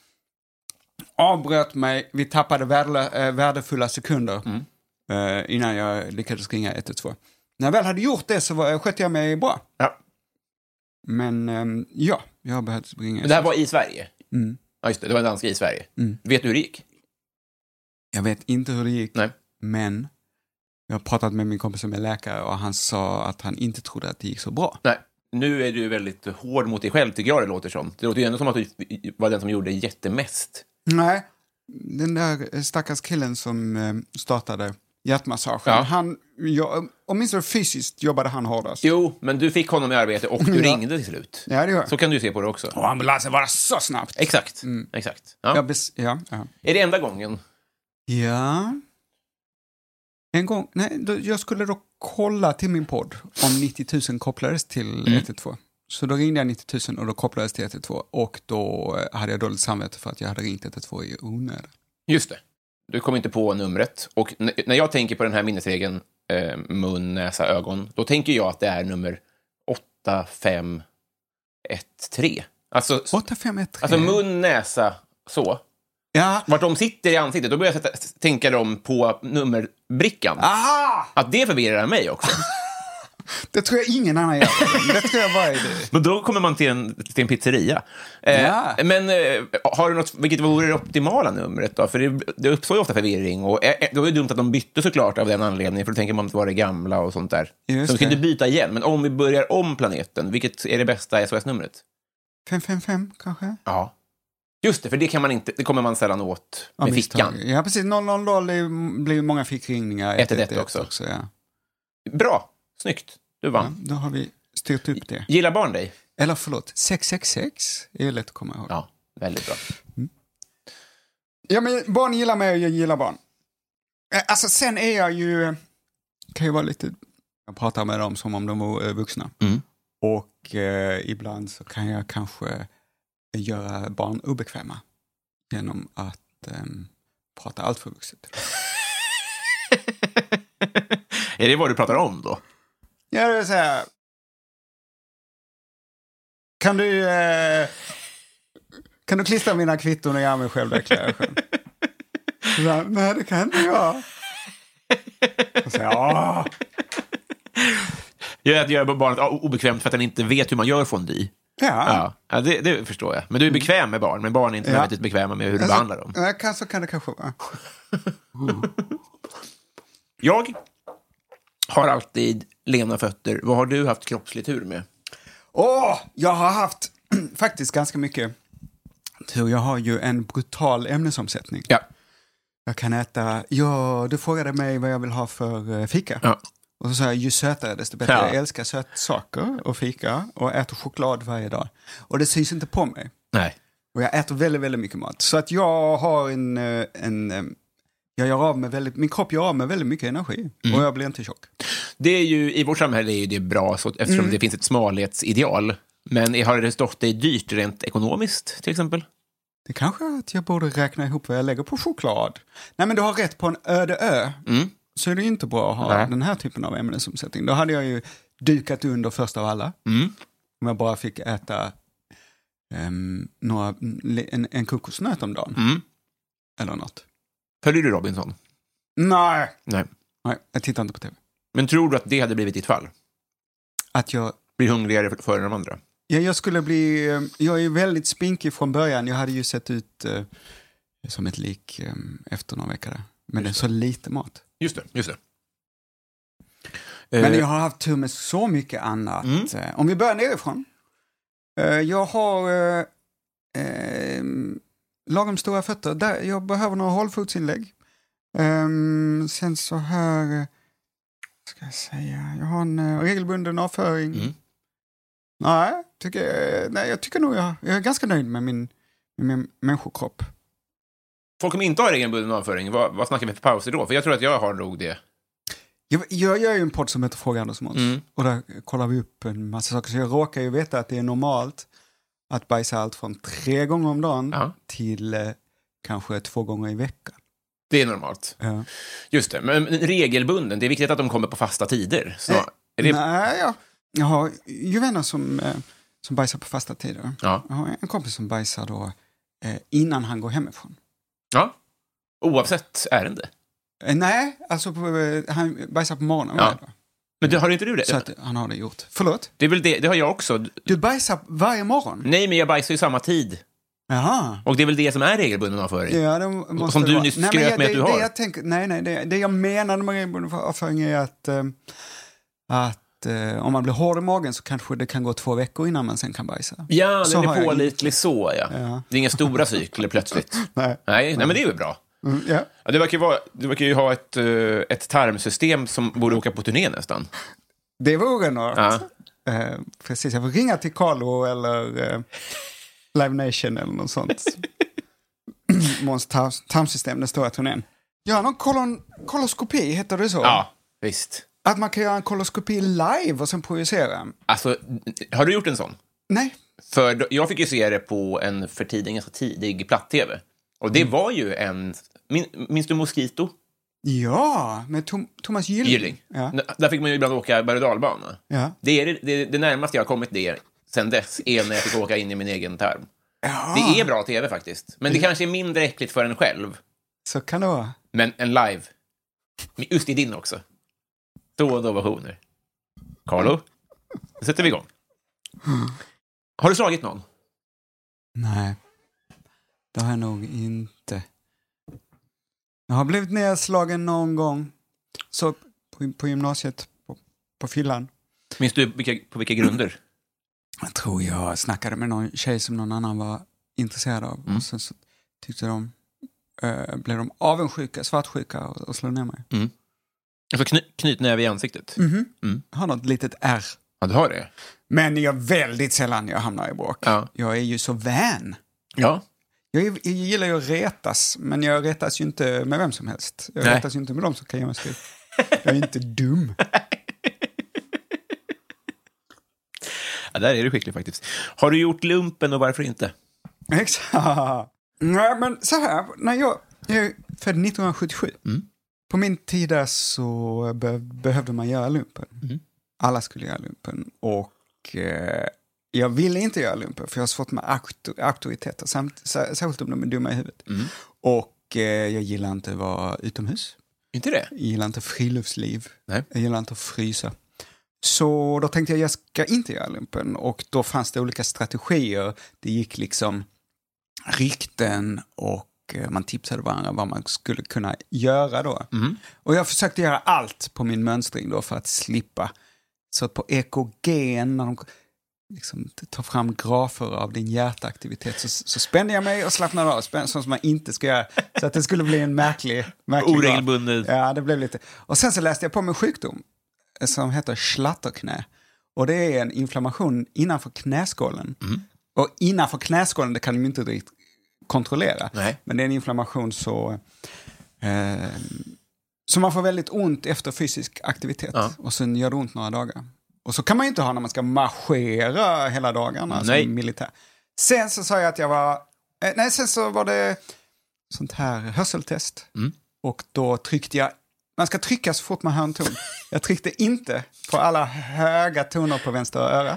Avbröt mig. Vi tappade värde, äh, värdefulla sekunder. Mm. Uh, innan jag lyckades ringa ett ett två. När jag väl hade gjort det så var, skötte jag mig bra. Ja. Men um, ja, jag har behövt ringa. Men det här var i Sverige? Mm. Ja, just det. Det var en danska i Sverige. Mm. Vet du hur det gick? Jag vet inte hur det gick. Nej. Men jag har pratat med min kompis som är läkare och han sa att han inte trodde att det gick så bra. Nej. Nu är du väldigt hård mot dig själv, tycker jag det låter som. Det låter ju ändå som att du var den som gjorde jättemest. Nej. Den där stackars killen som startade hjärtmassagen. Ja. Han, jag, åtminstone fysiskt jobbade han hårdast. Jo, men du fick honom i arbete och du ja. ringde till slut. Ja, det gör. Så kan du se på det också. Och ambulansen var så snabbt. Exakt, mm. exakt. Ja. Jag bes- ja, ja. Är det enda gången? Ja. En gång, nej, då, jag skulle då kolla till min podd om nittio tusen kopplades till mm. ett ett två. Så då ringde jag nittio tusen och då kopplades till ett ett två. Och då hade jag dåligt samvete för att jag hade ringt ett ett två i onödan. Just det. Du kom inte på numret. Och n- när jag tänker på den här minnesregeln, eh, mun, näsa, ögon, då tänker jag att det är nummer åtta fem ett tre. Alltså, åtta fem ett tre? Alltså mun, näsa, så. Ja. Vart de sitter i ansiktet, då börjar jag sätta, tänka dem på nummerbrickan. Aha! Att det förvirrar mig också. Det tror jag ingen annan gör. Det tror jag bara är det. Men då kommer man till en, till en pizzeria. Eh, Ja. Men eh, har du något, vilket vore det optimala numret då? För det, det uppstår ju ofta förvirring. Och eh, då är det dumt att de bytte såklart av den anledningen. För då tänker man att det var det gamla och sånt där. Just så vi ska det. inte byta igen. Men om vi börjar om planeten, vilket är det bästa S O S-numret? fem fem fem kanske? Ja. Just det, för det kan man inte, det kommer man sällan åt med Ja, fickan. Ja, precis. noll noll noll det blir många fickringningar. ett ett ett också. också ja. Bra, snyggt. Du vann. Ja, då har vi styrt upp det. Gillar barn dig? Eller förlåt, sex sex sex är ju lätt att komma ihåg. Ja, väldigt bra. Ja, men barn gillar mig och jag gillar barn. Alltså sen är jag ju, kan ju vara lite, jag pratar med dem som om de var vuxna. Mm. Och eh, ibland så kan jag kanske göra barn obekväma genom att eh, prata allt för vuxet. Är det vad du pratar om då? Ja, det vill säga, kan du eh, kan du klistra mina kvitton och göra mig självdeklaration? Så, nej, det kan inte jag. Och så, ja. Jag gör barnet obekvämt för att den inte vet hur man gör fondue. Ja. Ja, ja det, det förstår jag. Men du är bekväm med barn, men barn är inte Ja. väldigt bekväma med hur du Alltså, behandlar dem. Ja, kan, så kan det kanske vara. Jag har alltid lena fötter. Vad har du haft kroppslig tur med? Åh, jag har haft faktiskt ganska mycket tur. Jag har ju en brutal ämnesomsättning. Ja. Jag kan äta, ja, du frågade mig vad jag vill ha för eh, fika. Ja. Och så sa jag, ju sötare desto bättre. Ja. Jag älskar sötsaker och fika och äter choklad varje dag. Och det syns inte på mig. Nej. Och jag äter väldigt, väldigt mycket mat. Så att jag har en, eh, en eh, jag gör av med väldigt, min kropp gör av med väldigt mycket energi. Mm. Och jag blir inte tjock. Det är ju, i vårt samhälle är ju det bra så, eftersom Mm. det finns ett smalhetsideal. Men har det stått dig dyrt rent ekonomiskt till exempel? Det kanske är att jag borde räkna ihop vad jag lägger på choklad. Nej, men du har rätt, på en öde ö. Mm. Så är det inte bra att ha Nej. den här typen av ämnesomsättning. Då hade jag ju dukat under först av alla. Mm. Om jag bara fick äta um, några, en, en kokosnöt om dagen. Mm. Eller något. Följer du Robinson? Nej. Nej. Nej, jag tittar inte på tv. Men tror du att det hade blivit ditt fall? Att jag, Blir hungrigare för, för de andra? ja, jag skulle bli, eh, jag är väldigt spinkig från början. Jag hade ju sett ut eh, som ett lik eh, efter några veckor där. Men det är så lite mat. Just det, just det. Men Eh, jag har haft tur med så mycket annat. Mm. Eh, Om vi börjar nerifrån. Eh, Jag har eh, eh, lagom stora fötter. Där jag behöver några hållfotsinlägg. Eh, sen så här, eh, ska jag säga, jag har en eh, regelbunden avföring. Mm. Nej, tycker, nej, jag tycker nog jag, jag är ganska nöjd med min, med min människokropp. Folk som inte har regelbunden avföring, vad, vad snackar vi för pauser då? För jag tror att jag har nog det. Jag, jag gör ju en podd som heter Fråga Anders Måns. Mm. Och där kollar vi upp en massa saker. Så jag råkar ju veta att det är normalt att bajsa allt från tre gånger om dagen Ja. till eh, kanske två gånger i veckan. Det är normalt. Ja. Just det, men regelbunden, det är viktigt att de kommer på fasta tider. Så, Eh, är det... Nej, ja. Jag har ju vänner som, eh, som bajsar på fasta tider. Ja. Jag har en kompis som bajsar då eh, innan han går hemifrån. ja, oavsett ärende. Eh, nej, alltså på, eh, han bajsar på morgonen. Ja. varje dag. Men det, har inte du det? Så att han har det gjort. Förlåt? Det, är väl det, det har jag också. Du bajsar varje morgon? Nej, men jag bajsar ju samma tid. Jaha. Och det är väl det som är regelbunden avföring. Ja, det måste som det du vara. nyss Nej, men skröt jag- med det, att du det har. Jag tänker, nej, nej, det, det jag menade med regelbunden avföring är att, eh, att eh, om man blir hård i magen så kanske det kan gå två veckor innan man sen kan bajsa. Ja, Så den har är jag pålitlig så, ja. Ja. Det är inga stora cykler plötsligt. Nej. Nej, nej, men det är ju bra. Mm, ja. Ja, det, verkar vara, det verkar ju ha ett, eh, ett tarmsystem som borde åka på turné nästan. Det vore något. Ja. Eh, precis, jag får ringa till Carlo eller eh, Live Nation eller något sånt. Måns tar- tarmsystem, den stora turnén. Ja, någon kolon, koloskopi, heter det så? Ja, visst. Att man kan göra en koloskopi live och sen projicera. Alltså, har du gjort en sån? Nej. För då- jag fick ju se det på en för tidig, ganska tidig platt-tv. Och det var ju en... Min, minns du Mosquito? Ja, med Tom, Thomas Gylling. Gylling. Ja. N- Där fick man ju ibland åka berg- och dalbana. Ja. Det är det, det, det närmaste jag har kommit det sen dess är när jag fick åka in i min egen tarm. Ja, Det är bra tv faktiskt. Men det kanske är mindre äckligt för en själv. så kan det vara. Men en live. Men just i din också. Då och då ovationer. Carlo, då sätter vi igång. Har du slagit någon? Nej, det har jag nog inte. Jag har blivit nedslagen någon gång. Så på, på gymnasiet, på, på fyllan. Minns du vilka, på vilka grunder? Jag tror jag snackade med någon tjej som någon annan var intresserad av. Mm. Och sen så tyckte de, äh, blev de avundsjuka, svartsjuka och, och slog ner mig. Mm. Alltså kny, knytnäve i ansiktet? Mm-hmm. Mm. Jag har något litet R. Ja, du har det. Men jag väldigt sällan jag hamnar i bråk. Ja. Jag är ju så vän. Ja. Jag, är, jag gillar ju att retas, men jag retas ju inte med vem som helst. Jag Nej. retas ju inte med dem som kan göra mig skrik. Jag är inte dum. Ja, där är du skicklig faktiskt. Har du gjort lumpen och varför inte? Exakt. Nej, men så här, när jag, jag är född nittonhundrasjuttiosju. Mm. På min tid där så be- behövde man göra lumpen. Mm. Alla skulle göra lumpen. Och eh, jag ville inte göra lumpen för jag har svårt med auktor- auktoriteter. Samt, särskilt om de är dumma i huvudet. Mm. Och eh, jag gillar inte att vara utomhus. Inte det? Jag gillar inte friluftsliv. Nej. Jag gillar inte att frysa. Så då tänkte jag, jag ska inte göra lumpen. Och då fanns det olika strategier. Det gick liksom rykten och man tipsade varandra vad man skulle kunna göra då. Mm. Och jag försökte göra allt på min mönstring då för att slippa. Så att på E K G, när de liksom tar fram grafer av din hjärtaktivitet, så, så spände jag mig och slappnade av. Spände, som man inte ska göra. Så att det skulle bli en märklig... märklig oregelbunden. Ja, det blev lite. Och sen så läste jag på min sjukdom som heter schlatterknä. Och det är en inflammation innanför knäskålen. Mm. Och innanför knäskålen, det kan de inte riktigt kontrollera. Nej. Men det är en inflammation så eh, så man får väldigt ont efter fysisk aktivitet. Ja. Och sen gör det ont några dagar. Och så kan man ju inte ha när man ska marschera hela dagarna Nej. som militär. Sen så sa jag att jag var eh, nej, sen så var det sånt här hörseltest. Mm. Och då tryckte jag, man ska trycka så fort man hör en ton. Jag tryckte inte på alla höga toner på vänster öra.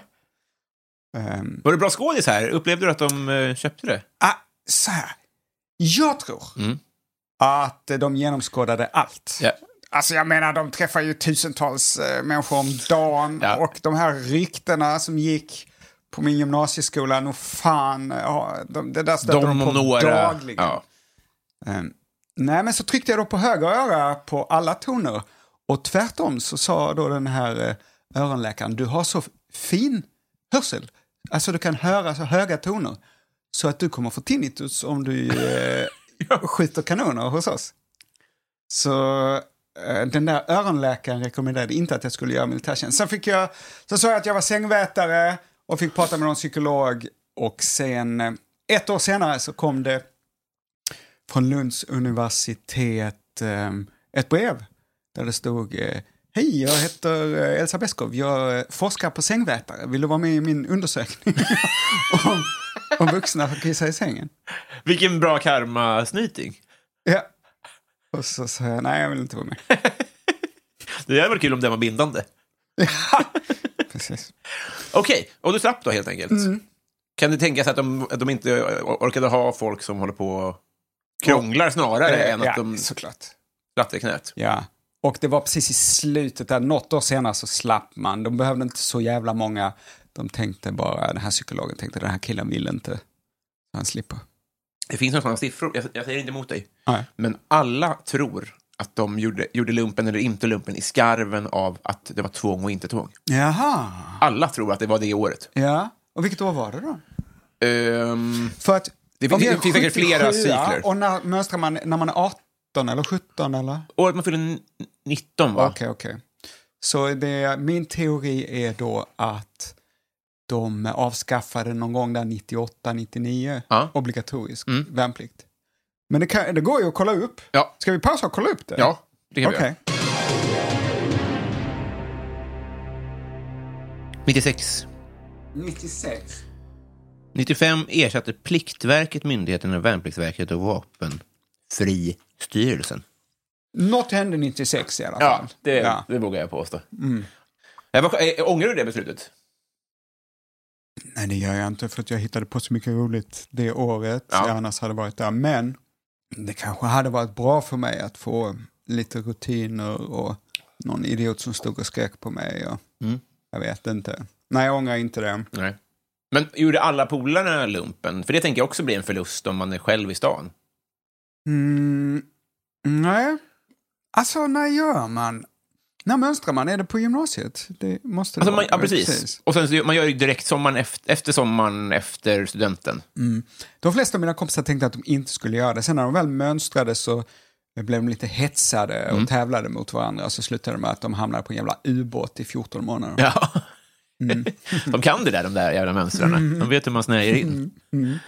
Um, var det bra skådis här? Upplevde du att de uh, köpte det? Ah, så här. Jag tror mm. att de genomskådade allt. Yeah. Alltså jag menar, de träffar ju tusentals uh, människor om dagen. Ja. Och de här ryktena som gick på min gymnasieskola, nog fan, uh, de, det där stöter de, de på några. dagligen. Ja. Um, nej, men så tryckte jag då på höger öra på alla toner. Och tvärtom så sa då den här uh, öronläkaren, du har så fin hörsel. Alltså du kan höra så höga toner. Så att du kommer få tinnitus om du eh, skjuter kanoner hos oss. Så eh, den där öronläkaren rekommenderade inte att jag skulle göra militärtjänst. Sen fick jag, så sa jag att jag var sängvätare och fick prata med någon psykolog. Och sen eh, ett år senare så kom det från Lunds universitet eh, ett brev. Där det stod... Eh, Hej, jag heter Elsa Beskow. Jag forskar på sängvätare. Vill du vara med i min undersökning om, om vuxna får kissa i sängen? Vilken bra karma-snyting. Ja. Och så sa jag, nej jag vill inte vara med. Det hade varit kul om det var bindande. Ja, precis. Okej, okay, och du slapp då helt enkelt. Mm. Kan det tänkas att de, att de inte orkade ha folk som håller på och krånglar snarare äh, än att ja, de såklart. slapp i knät? Ja. Och det var precis i slutet där, något år senare så slapp man. De behövde inte så jävla många. De tänkte bara, den här psykologen tänkte, den här killen vill inte. Han slipper. Det finns några sådana siffror, jag, jag säger inte emot dig. Nej. Men alla tror att de gjorde, gjorde lumpen eller inte lumpen i skarven av att det var tvång och inte tvång. Jaha. Alla tror att det var det året. Ja, och vilket år var det då? Um, För att... Det finns säkert flera cykler. Och när mönstrar man när man är arton eller sjutton eller? Året man fyller nitton va? Okej, okay, okej. Okay. Så det, min teori är då att de avskaffade någon gång där nittioåtta nittionio ja. Obligatorisk mm. värnplikt. Men det, kan, det går ju att kolla upp. Ja. Ska vi pausa och kolla upp det? Ja, det kan vi okay. göra. nittiosex. nittiosex. nittiofem ersatte Pliktverket, Myndigheten och Värnpliktsverket och Vapenfristyrelsen. Något hände nittiosex i alla fall. Ja, det, ja. det vågar jag påstå. Mm. Ångrar du det beslutet? Nej, det gör jag inte för att jag hittade på så mycket roligt det året. Ja. Jag annars hade varit där. Men det kanske hade varit bra för mig att få lite rutiner och någon idiot som stod och skrek på mig. Och... Mm. Jag vet inte. Nej, jag ångrar inte det. Nej. Men gjorde alla polarna lumpen? För det tänker jag också bli en förlust om man är själv i stan. Mm, nej. Alltså, när gör man? När mönstrar man? Är det på gymnasiet? Det måste alltså, det man, vara. ja, precis. precis. Och sen man gör ju direkt sommaren efter, efter sommaren efter studenten. Mm. De flesta av mina kompisar tänkte att de inte skulle göra det. Sen när de väl mönstrade så blev de lite hetsade och mm. tävlade mot varandra. Och så slutade de med att de hamnade på en jävla ubåt i fjorton månader. Ja. Mm. De kan det där, de där jävla mönstrarna. Mm. De vet hur man snäger in. Mm. Mm.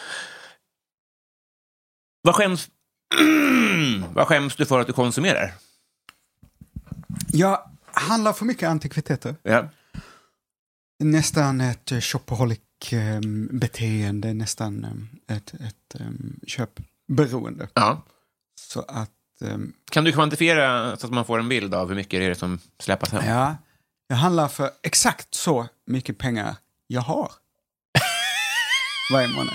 Vad skäms... Vad skäms du för att du konsumerar? Jag handlar för mycket antikviteter. Ja. Nästan ett shopaholic-beteende, nästan ett, ett um, köpberoende. Ja. Så att... Um, kan du kvantifiera så att man får en bild av hur mycket det är som släppas hem? Ja, jag handlar för exakt så mycket pengar jag har. Varje månad.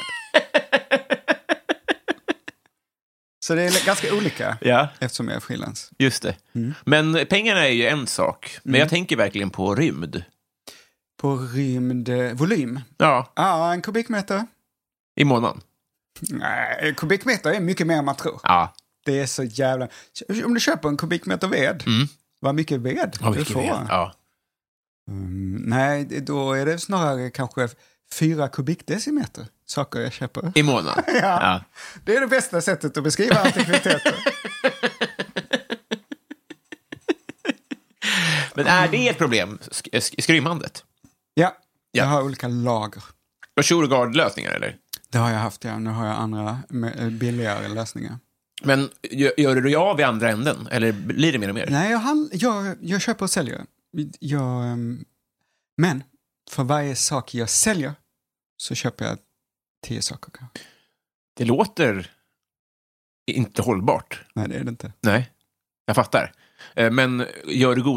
Så det är ganska olika, ja. Eftersom jag är frilans. Just det. Mm. Men pengarna är ju en sak. Men mm. jag tänker verkligen på rymd. På rymd, volym? Ja. Ja, en kubikmeter. I månaden? Nej, en kubikmeter är mycket mer än man tror. Ja. Det är så jävla... Om du köper en kubikmeter ved, mm. vad mycket ved vad mycket du får. Ved. Ja. Mm, nej, då är det snarare kanske fyra kubikdecimeter saker jag köper. I månaden? ja. ja. Det är det bästa sättet att beskriva antikviteter. Men är det ett problem, sk- skrymmandet? Ja, jag ja. har olika lager. Och Shurgard-lösningar, eller? Det har jag haft, ja. Nu har jag andra billigare lösningar. Men gör, gör du av i andra änden? Eller blir det mer och mer? Nej, jag, hand, jag, jag köper och säljer. Jag, men för varje sak jag säljer så köper jag tio saker. Det låter inte hållbart. Nej, det är det inte. Nej, jag fattar. Men gör du god...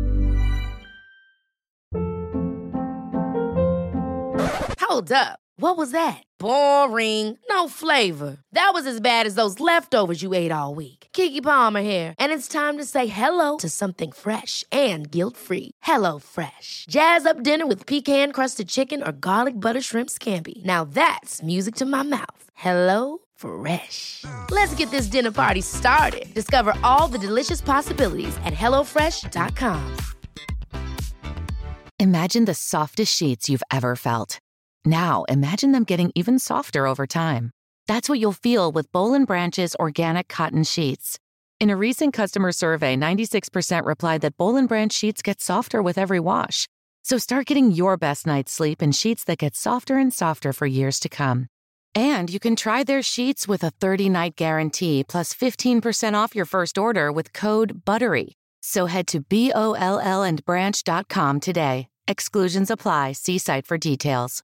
Hold up. What was that? Boring. No flavor. That was as bad as those leftovers you ate all week. Keke Palmer here, and it's time to say hello to something fresh and guilt-free. Hello Fresh. Jazz up dinner with pecan-crusted chicken or garlic butter shrimp scampi. Now that's music to my mouth. Hello Fresh. Let's get this dinner party started. Discover all the delicious possibilities at hello fresh dot com. Imagine the softest sheets you've ever felt. Now, imagine them getting even softer over time. That's what you'll feel with Boll and Branch's organic cotton sheets. In a recent customer survey, ninety-six percent replied that Boll and Branch sheets get softer with every wash. So start getting your best night's sleep in sheets that get softer and softer for years to come. And you can try their sheets with a thirty-night guarantee plus fifteen percent off your first order with code BUTTERY. So head to B O L L and branch dot com today. Exclusions apply. See site for details.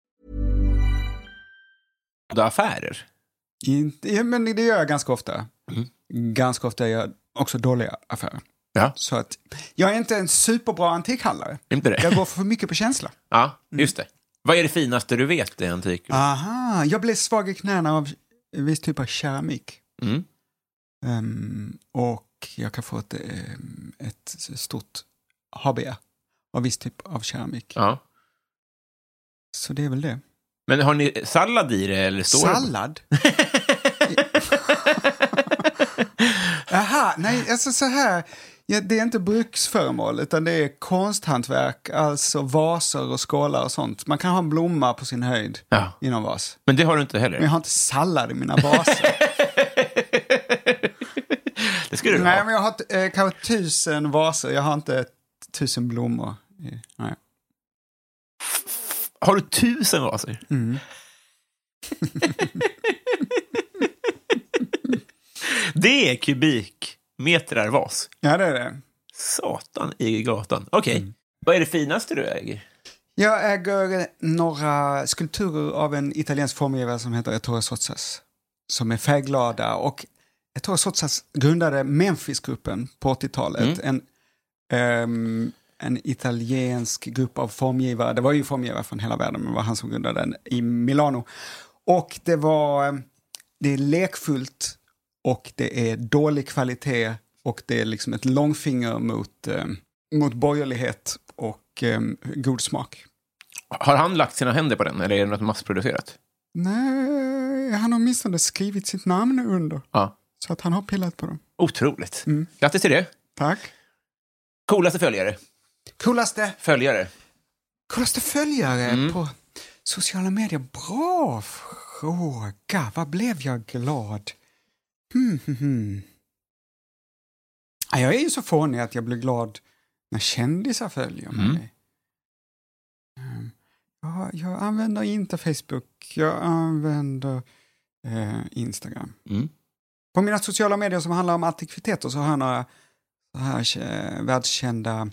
Affärer? Inte, men det gör jag ganska ofta. Mm. Ganska ofta gör jag också dåliga affärer. Ja. Så att jag är inte en superbra antikhandlare. Inte det? Jag går för mycket på känsla. Ja, just det. Vad är det finaste du vet i antik? Aha, jag blev svag i knäna av en viss typ av keramik. Mm. Um, och jag kan få ett, um, ett stort H B av viss typ av keramik. Ja. Så det är väl det. Men har ni sallad i det eller står sallad? Aha, nej, alltså så här. Ja, det är inte bruksföremål utan det är konsthantverk, alltså vaser och skålar och sånt. Man kan ha en blomma på sin höjd ja. i någon vas. Men det har du inte heller? Men jag har inte sallad i mina vaser. Det skulle du nej, ha. men jag har eh, kanske tusen vaser. Jag har inte tusen blommor. Nej. Har du tusen vaser? Mm. Det är kubikmetrar vas. Ja, det är det. Satan i gatan. Okej, okay. mm. Vad är det finaste du äger? Jag äger några skulpturer av en italiensk formgivare som heter Ettore Sottsass. Som är färgglada. Och Ettore Sottsass grundade Memphis-gruppen på åttiotalet. Mm. En... Um, en italiensk grupp av formgivare. Det var ju formgivare från hela världen, men det var han som grundade den i Milano. Och det var, det är lekfullt och det är dålig kvalitet och det är liksom ett långfinger mot, eh, mot borgerlighet och och eh, god smak. Har han lagt sina händer på den eller är det något massproducerat? Nej, han har åtminstone skrivit sitt namn under. Ja. Så att han har pillat på dem. Otroligt. Mm. Grattis till det. Tack. Coolaste följare? Coolaste? Följare. Coolaste följare mm. på sociala medier? Bra fråga. Vad blev jag glad? Hmm, hmm, hmm. Jag är ju så fånig att jag blir glad när kändisar följer mig. Mm. Jag, jag använder inte Facebook. Jag använder eh, Instagram. Mm. På mina sociala medier som handlar om antikviteter så har jag några så här eh, världskända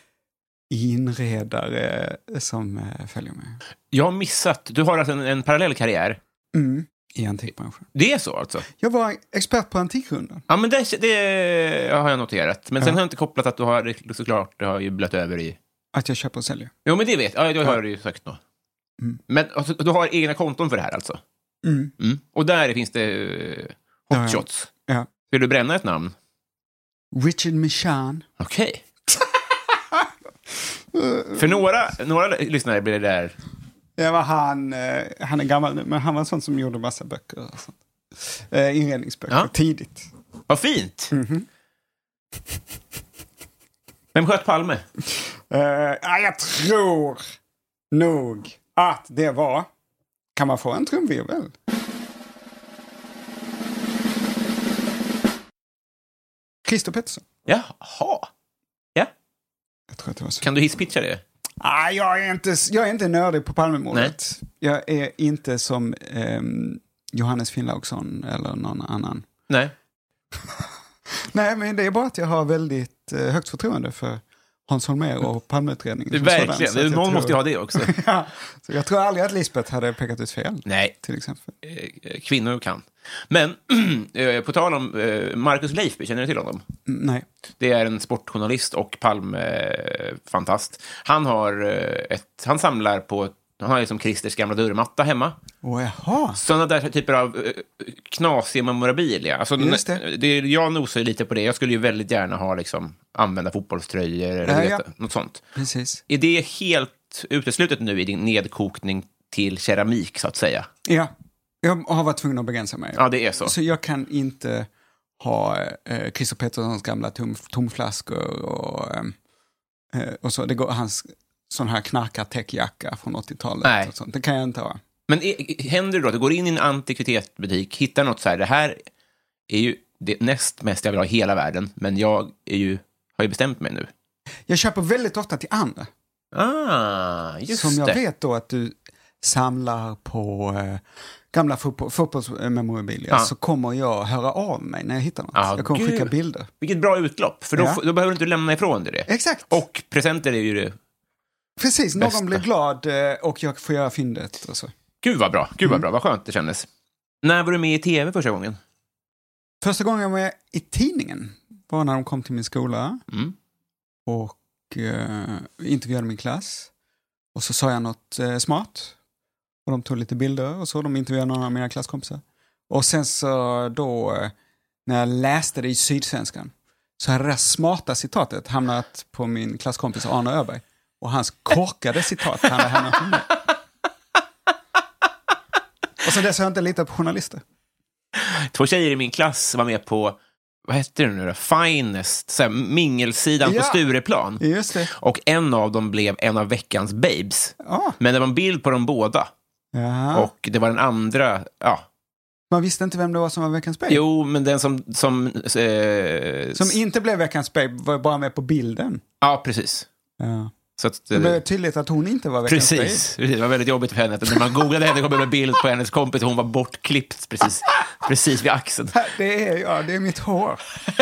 inredare som eh, följer mig. Jag har missat. Du har alltså en, en parallell karriär. Mm. I antikbranschen. Det är så alltså? Jag var expert på Antikrundan. Ja, men det, det har jag noterat. Men sen ja. har jag inte kopplat att du har såklart, det har ju blött över i... Att jag köper och säljer. Jo, men det vet jag. Ja, det har du ju sagt då. Mm. Men alltså, du har egna konton för det här alltså? Mm. Mm. Och där finns det uh, hotshots. Ja, ja. Vill du bränna ett namn? Richard Michan. Okej. Okay. För några, några lyssnare blir det där... Ja, var han, eh, han är gammal nu, men han var en sån som gjorde massa böcker och sånt. Eh, inredningsböcker, ja. Tidigt. Vad fint! Mm-hmm. Vem sköt Palme? Uh, ja, jag tror nog att det var... Kan man få en trumvirvel? Christer Pettersson. Jaha. Ja. Jag tror att det var så. Kan du hisspitcha det? Ah, jag, är inte, jag är inte nördig på Palmemordet. Jag är inte som eh, Johannes Finnlaugsson eller någon annan. Nej. Nej, men det är bara att jag har väldigt eh, högt förtroende för Hans Holmér och Palmeutredningen. Verkligen, sådan, någon tror, måste ju ha det också. Ja, så jag tror aldrig att Lisbeth hade pekat ut fel. Nej. Till exempel. Kvinnor kan. Men på tal om Marcus Leifby, känner du till honom? Nej. Det är en sportjournalist och Palme-fantast. Han har ett, han samlar på, han har liksom Christers gamla dörrmatta hemma. Oh, jaha. Sådana där typer av knasiga memorabilia. Alltså, Just det. Det, jag nosar ju lite på det. Jag skulle ju väldigt gärna ha liksom, använda fotbollströjor eller ja, vet, ja. något sånt. Precis. Är det helt uteslutet nu i din nedkokning till keramik, så att säga? Ja, jag har varit tvungen att begränsa mig. Ja, det är så. Så jag kan inte ha eh, Christer Petterssons gamla tom, tomflaskor och, eh, och så. Det går hans sån här knarkartäckjacka från åttiotalet. Nej. Och sånt. Det kan jag inte ha. Men är, händer det då att du går in i en antikvitetsbutik, hittar något så här, det här är ju det näst mest jag vill ha i hela världen, men jag är ju, har ju bestämt mig nu. Jag köper väldigt ofta till andra. Ah, just Som jag det. vet då att du samlar på eh, gamla fotboll, fotbollsmemorabilia, ah. så kommer jag höra av mig när jag hittar något. Ah, jag kommer gud. skicka bilder. Vilket bra utlopp, för då, ja. då behöver du inte lämna ifrån dig det. Exakt. Och presenter är ju det. Precis, bästa. Någon blir glad eh, och jag får göra fyndet och så. Gud vad bra, gud vad mm. bra, vad skönt det kändes. När var du med i tv första gången? Första gången jag var med i tidningen var när de kom till min skola mm. och eh, intervjuade min klass. Och så sa jag något eh, smart. Och de tog lite bilder och så. De intervjuade några av mina klasskompisar. Och sen så då, eh, när jag läste det i Sydsvenskan, så hade det där smarta citatet hamnat på min klasskompis Arne Öberg. Och hans korkade citat hamnade hemma på mig. Och så dess har jag inte litat på journalister. Två tjejer i min klass var med på, vad hette det nu då? Finest, så här, mingelsidan ja. på Stureplan. Just det. Och en av dem blev en av veckans babes. Ah. Men det var en bild på dem båda. Ja. Och det var den andra, ja. Man visste inte vem det var som var veckans babe. Jo, men den som... Som, eh, som inte blev veckans babe var bara med på bilden. Ja, precis. Ja. Så att, det blev tydligt att hon inte var veckans precis, babe. Precis, det var väldigt jobbigt för henne. När man googlade henne kom det med bild på hennes kompis och hon var bortklippt precis, precis vid axeln. Det är, ja, det är mitt hår.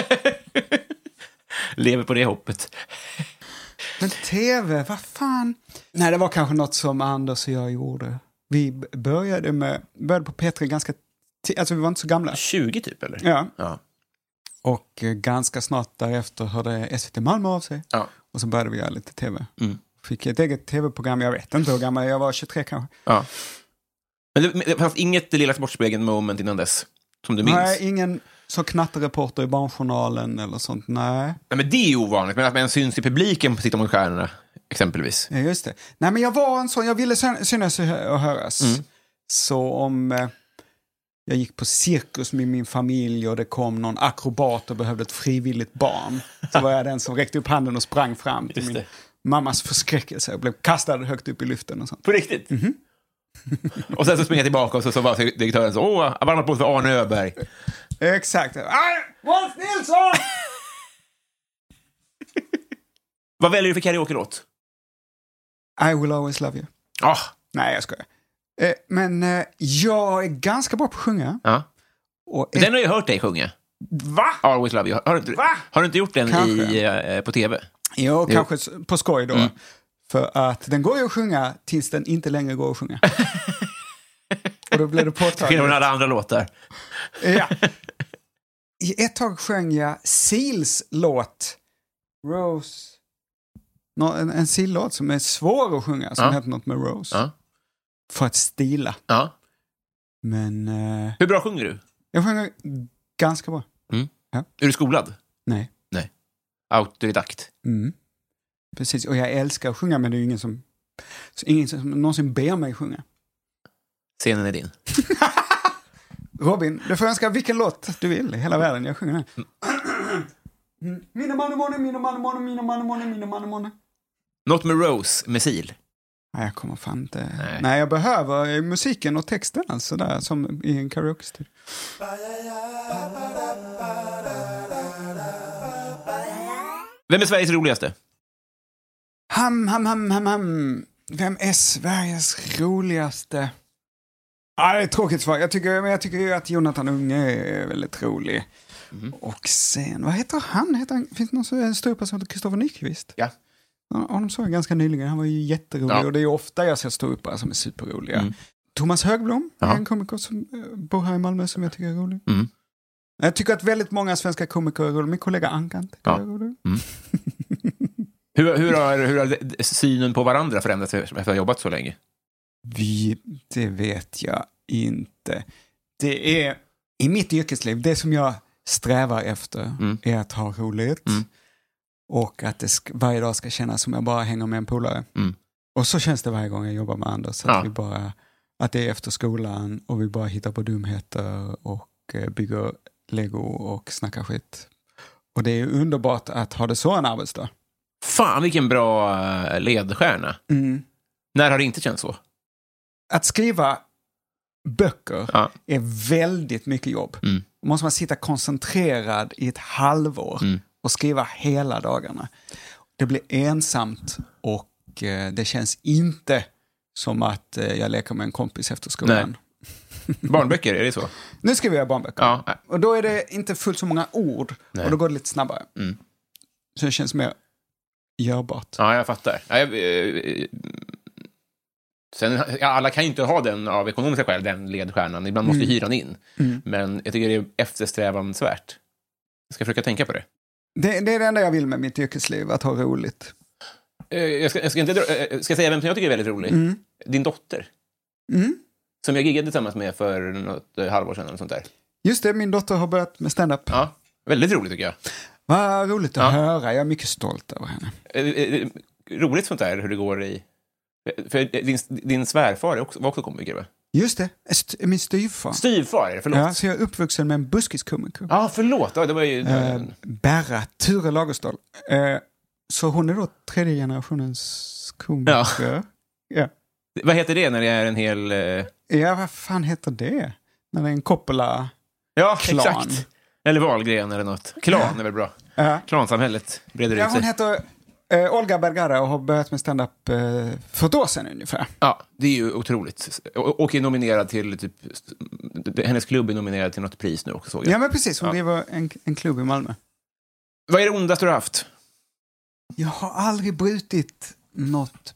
Lever på det hoppet. Men tv, vad fan? Nej, det var kanske något som Anders och jag gjorde. Vi började med började på P tre ganska t- alltså vi var inte så gamla. tjugo typ, eller? Ja. ja. Och eh, ganska snart därefter hörde S V T Malmö av sig. Ja. Och så började vi göra lite tv. Mm. Fick ett eget tv-program, jag vet inte hur gammal jag var, tjugotre kanske. Ja. Men det, det fanns inget Det lilla Sportspegeln moment innan dess, som du minns? Nej, ingen så knattereporter i Barnjournalen eller sånt, nej. Nej, men det är ju ovanligt, men att man syns i publiken på Sitta mot stjärnorna exempelvis. Ja, just det. Nej, men jag var en sån, jag ville synas och höras. Mm. Så om eh, jag gick på cirkus med min familj och det kom någon akrobat och behövde ett frivilligt barn, så var jag den som räckte upp handen och sprang fram till min mammas förskräckelse och blev kastad högt upp i luften och sånt. På riktigt? Mm-hmm. Och sen så springer jag tillbaka och så, så var direktören så, åh, jag varmt på för Arne Öberg. Exakt. Wolf Nilsson! Vad väljer du för karaoke-låt? I will always love you. Oh. Nej, jag skojar. Eh, men eh, jag är ganska bra på att sjunga. Ja. Och ett... Den har jag hört dig sjunga. Va? Always love you. Har, har, du, Va? har du inte gjort den i, eh, på tv? Jo, jo, kanske på skoj då. Mm. För att den går ju att sjunga tills den inte längre går att sjunga. Och då blir det påtagligt. Skillnad med alla andra låtar. Ja. I ett tag sjöng jag Seals låt. Rose. Nå, en, en Seal-låt som är svår att sjunga. Som ja. heter något med Rose. Ja. För att stila. Ja. Men... Eh, Hur bra sjunger du? Jag sjunger ganska bra. Mm. Ja. Är du skolad? Nej. Nej. Autodidakt? Mm. Precis. Och jag älskar att sjunga, men det är ju ingen som... Ingen som någonsin ber mig sjunga. Scenen är din. Robin, du får önska vilken låt du vill i hela världen. Jag sjunger den. Mm. Mina manemone, mina manemone, mina manemone, mina manemone. Något med Rose, med Seal. Nej, jag kommer fan inte... Nej, Nej jag behöver musiken och texten alltså där, som i en karaoke-studio. Vem är Sveriges roligaste? Ham, ham, ham, ham, ham. Vem är Sveriges roligaste? Ja, det är tråkigt svar. Jag tycker, men jag tycker ju att Jonathan Unge är väldigt rolig. Mm. Och sen, vad heter han? Heter han finns det någon ståuppare som heter Kristoffer Nyqvist? Ja. Ja, de såg ganska nyligen. Han var ju jätterolig. Ja. Och det är ju ofta jag ser ståuppare som är superroliga. Mm. Thomas Högblom, ja. en komiker som bor här i Malmö som jag tycker är rolig. Mm. Jag tycker att väldigt många svenska komiker är roliga. Min kollega Ankan tycker ja. jag är rolig. Mm. hur, hur, har, hur har synen på varandra förändrats efter att ha jobbat så länge? Vi, det vet jag inte. Det är i mitt yrkesliv, det som jag strävar efter mm. är att ha roligt. Mm. Och att det sk- varje dag ska kännas som jag bara hänger med en polare. Mm. Och så känns det varje gång jag jobbar med Anders. Att, ja. vi bara, att det är efter skolan och vi bara hittar på dumheter och eh, bygger Lego och snackar skit. Och det är underbart att ha det så en arbetsdag. Fan, vilken bra ledstjärna. Mm. När har det inte känts så? Att skriva böcker ja. är väldigt mycket jobb. Mm. Då måste man sitta koncentrerad i ett halvår mm. och skriva hela dagarna. Det blir ensamt och eh, det känns inte som att eh, jag leker med en kompis efter skolan. Nej. Barnböcker, är det så? Nu skriver jag barnböcker. Ja. Och då är det inte fullt så många ord. Nej. Och då går det lite snabbare. Mm. Så det känns mer görbart. Ja, jag fattar. Ja, jag, eh, sen, ja, alla kan ju inte ha den av ekonomiska skäl, den ledstjärnan. Ibland måste mm. hyra den in. Mm. Men jag tycker det är eftersträvansvärt. Jag ska försöka tänka på det. Det, det är det enda jag vill med mitt yrkesliv, att ha roligt. Uh, jag, ska, jag, ska inte, uh, ska säga vem som jag tycker är väldigt rolig. Mm. Din dotter. Mm. Som jag giggade tillsammans med för något uh, halvår sedan eller sånt där. Just det, min dotter har börjat med stand-up. Ja, väldigt roligt tycker jag. Vad roligt att ja. höra, jag är mycket stolt över henne. Uh, uh, roligt sånt där, hur det går i... För din, din svärfar är också, var också komiker, va? Just det, St- min styvfar. Styvfar, förlåt. Ja, så jag är uppvuxen med en buskiskomiker. Ja, ah, förlåt. Ja, det var ju... Eh, Berra, Ture Lagerstål. Eh, så hon är då tredje generationens komiker. Ja. Ja. Vad heter det när det är en hel... Eh... Ja, vad fan heter det? När det är en Coppola... Ja, klan. Exakt. Eller Wahlgren eller något. Klan ja. är väl bra. Ja. Klansamhället breder ja, ut sig. Hon heter... Uh, Olga Bergara och har börjat med stand-up uh, för ett år sedan ungefär. Ja, det är ju otroligt. Och, och är nominerad till typ... Hennes klubb är nominerad till något pris nu också, såg jag. Ja, men precis. Hon ja. driver en, en klubb i Malmö. Vad är det ondaste du har haft? Jag har aldrig brutit något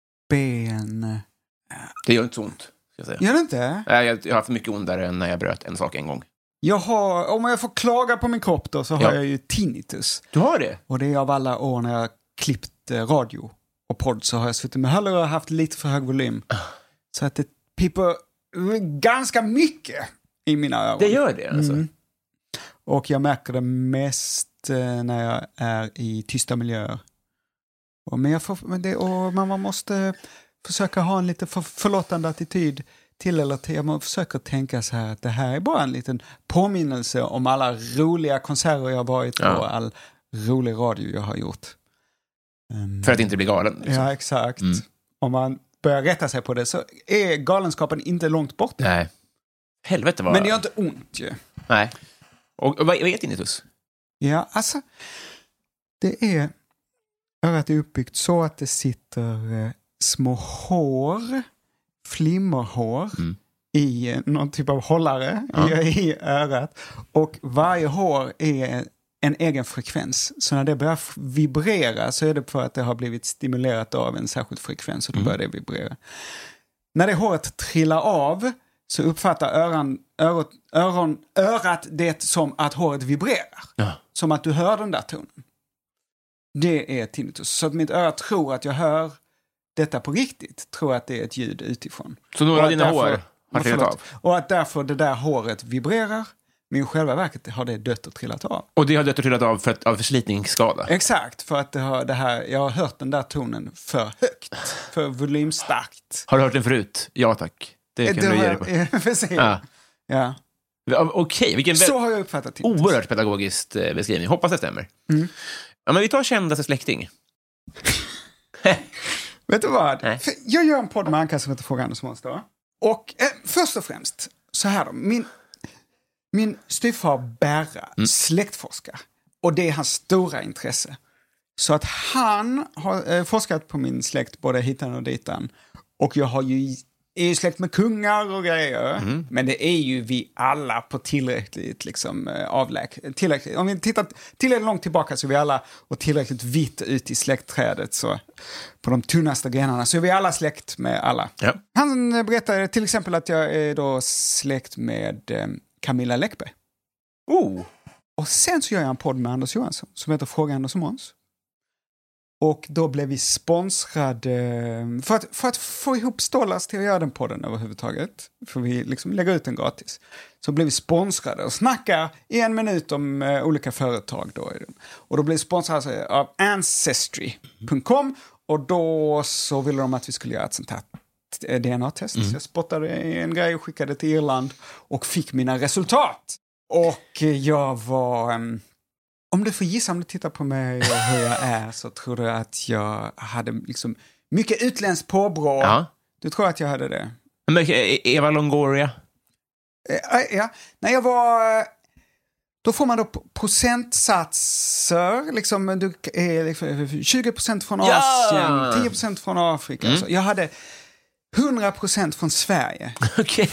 ben. Det gör inte så ont, ska jag säga. Gör det inte? Nej, jag, jag har haft mycket ondare än när jag bröt en sak en gång. Jag har, om jag får klaga på min kropp då, så har ja. jag ju tinnitus. Du har det? Och det är av alla år när jag klippt eh, radio och podd, så har jag suttit med hörlurar och haft lite för hög volym. Uh. Så att det piper ganska mycket i mina öron. Det gör det alltså? Mm. Och jag märker det mest eh, när jag är i tysta miljöer. Och, men jag får, men det, och man måste försöka ha en lite för, förlåtande attityd till eller till. Man försöker tänka så här att det här är bara en liten påminnelse om alla roliga konserter jag har varit på ja. och all rolig radio jag har gjort. Um, för att inte bli galen. Liksom. Ja, exakt. Mm. Om man börjar rätta sig på det så är galenskapen inte långt bort. Nej. Helvete vad... Men det gör inte ont ju. Nej. Och, och vad är tinnitus? Ja, alltså det är örat är uppbyggt så att det sitter eh, små hår, flimmerhår mm. i eh, någon typ av hållare ja. i, i örat. Och varje hår är en egen frekvens. Så när det börjar vibrera så är det för att det har blivit stimulerat av en särskild frekvens och då börjar det vibrera. När det håret trillar av så uppfattar öron, öron, öron, örat det som att håret vibrerar. Ja. Som att du hör den där tonen. Det är tinnitus. Så att mitt öra tror att jag hör detta på riktigt. Tror att det är ett ljud utifrån. Så några av dina därför, hår har trillat av? Och att därför det där håret vibrerar. Men i själva verket har det dött och trillat av. Och det har dött och trillat av för att, av förslitningsskada? Exakt, för att det har, det här, jag har hört den där tonen för högt. För volymstarkt. Har du hört den förut? Ja tack. Det kan det du ge dig på. Precis. Ja. Ja. Okej, vilken så har jag uppfattat det. Oerhört pedagogiskt eh, beskrivning. Hoppas det stämmer. Mm. Ja, men vi tar kändaste släkting. Vet du vad? För jag gör en podd med Anka som heter Fråga Anders Måns. Och eh, först och främst, så här då. Min, min styvfar Berra mm. släktforskar. Och det är hans stora intresse. Så att han har eh, forskat på min släkt både hitan och ditan. Och jag har ju är ju släkt med kungar och grejer. Mm. Men det är ju vi alla på tillräckligt liksom, avläk. Tillräckligt. Om vi tittar tillräckligt långt tillbaka så är vi alla och tillräckligt vitt ut i släktträdet. Så på de tunnaste grenarna så är vi alla släkt med alla. Ja. Han berättade till exempel att jag är då släkt med eh, Camilla Läckberg. Oh. Och sen så gör jag en podd med Anders Johansson som heter Fråga Anders Måns. Och då blev vi sponsrade för att, för att få ihop stållas till att göra den podden överhuvudtaget. För vi liksom lägger ut den gratis. Så blev vi sponsrade och snackar i en minut om uh, olika företag. Då. Och då blev vi sponsrade av Ancestry punkt com. Och då så ville de att vi skulle göra ett sånt här D N A-test. Mm. Så jag spottade en grej och skickade till Irland och fick mina resultat. Och jag var... Um, Om du får gissa, om du tittar på mig och hur jag är så tror du att jag hade liksom mycket utländskt påbrå. Ja. Du tror att jag hade det? Men Eva Longoria? Ja, när jag var... Då får man då procentsatser. Liksom, du är liksom tjugo procent från Asien, ja. tio procent från Afrika. Mm. Så jag hade hundra procent från Sverige. Okej.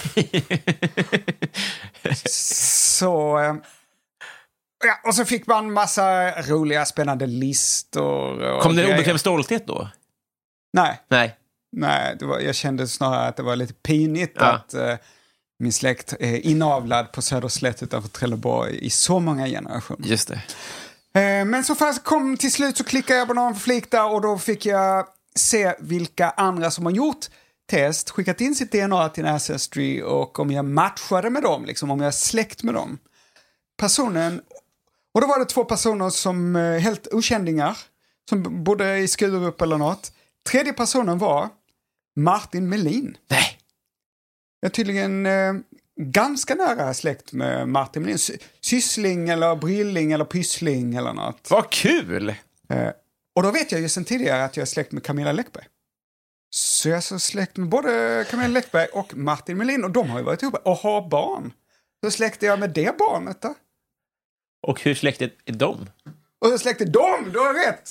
Så... Ja, och så fick man massa roliga, spännande listor. Och kom det en obekväm stolthet då? Nej. Nej. Nej, det var, jag kände snarare att det var lite pinigt ja. att uh, min släkt är inavlad på Söderslätt utanför Trelleborg i så många generationer. Just det. Uh, men så fast kom till slut så klickade jag på någon flik där och då fick jag se vilka andra som har gjort test, skickat in sitt D N A till Ancestry och om jag matchade med dem, liksom om jag är släkt med dem. Personen... Och då var det två personer som eh, helt okändingar som bodde i Skurup eller något. Tredje personen var Martin Melin. Nej. Jag är tydligen eh, ganska nära släkt med Martin Melin. Sy- syssling eller brilling eller pyssling eller något. Vad kul! Eh, och då vet jag ju sedan tidigare att jag är släkt med Camilla Läckberg. Så jag är så släkt med både Camilla Läckberg och Martin Melin. Och de har ju varit ihop och har barn. Så släkte jag med det barnet då. Och hur släktet är de? Och hur släktet är de? Du har rätt!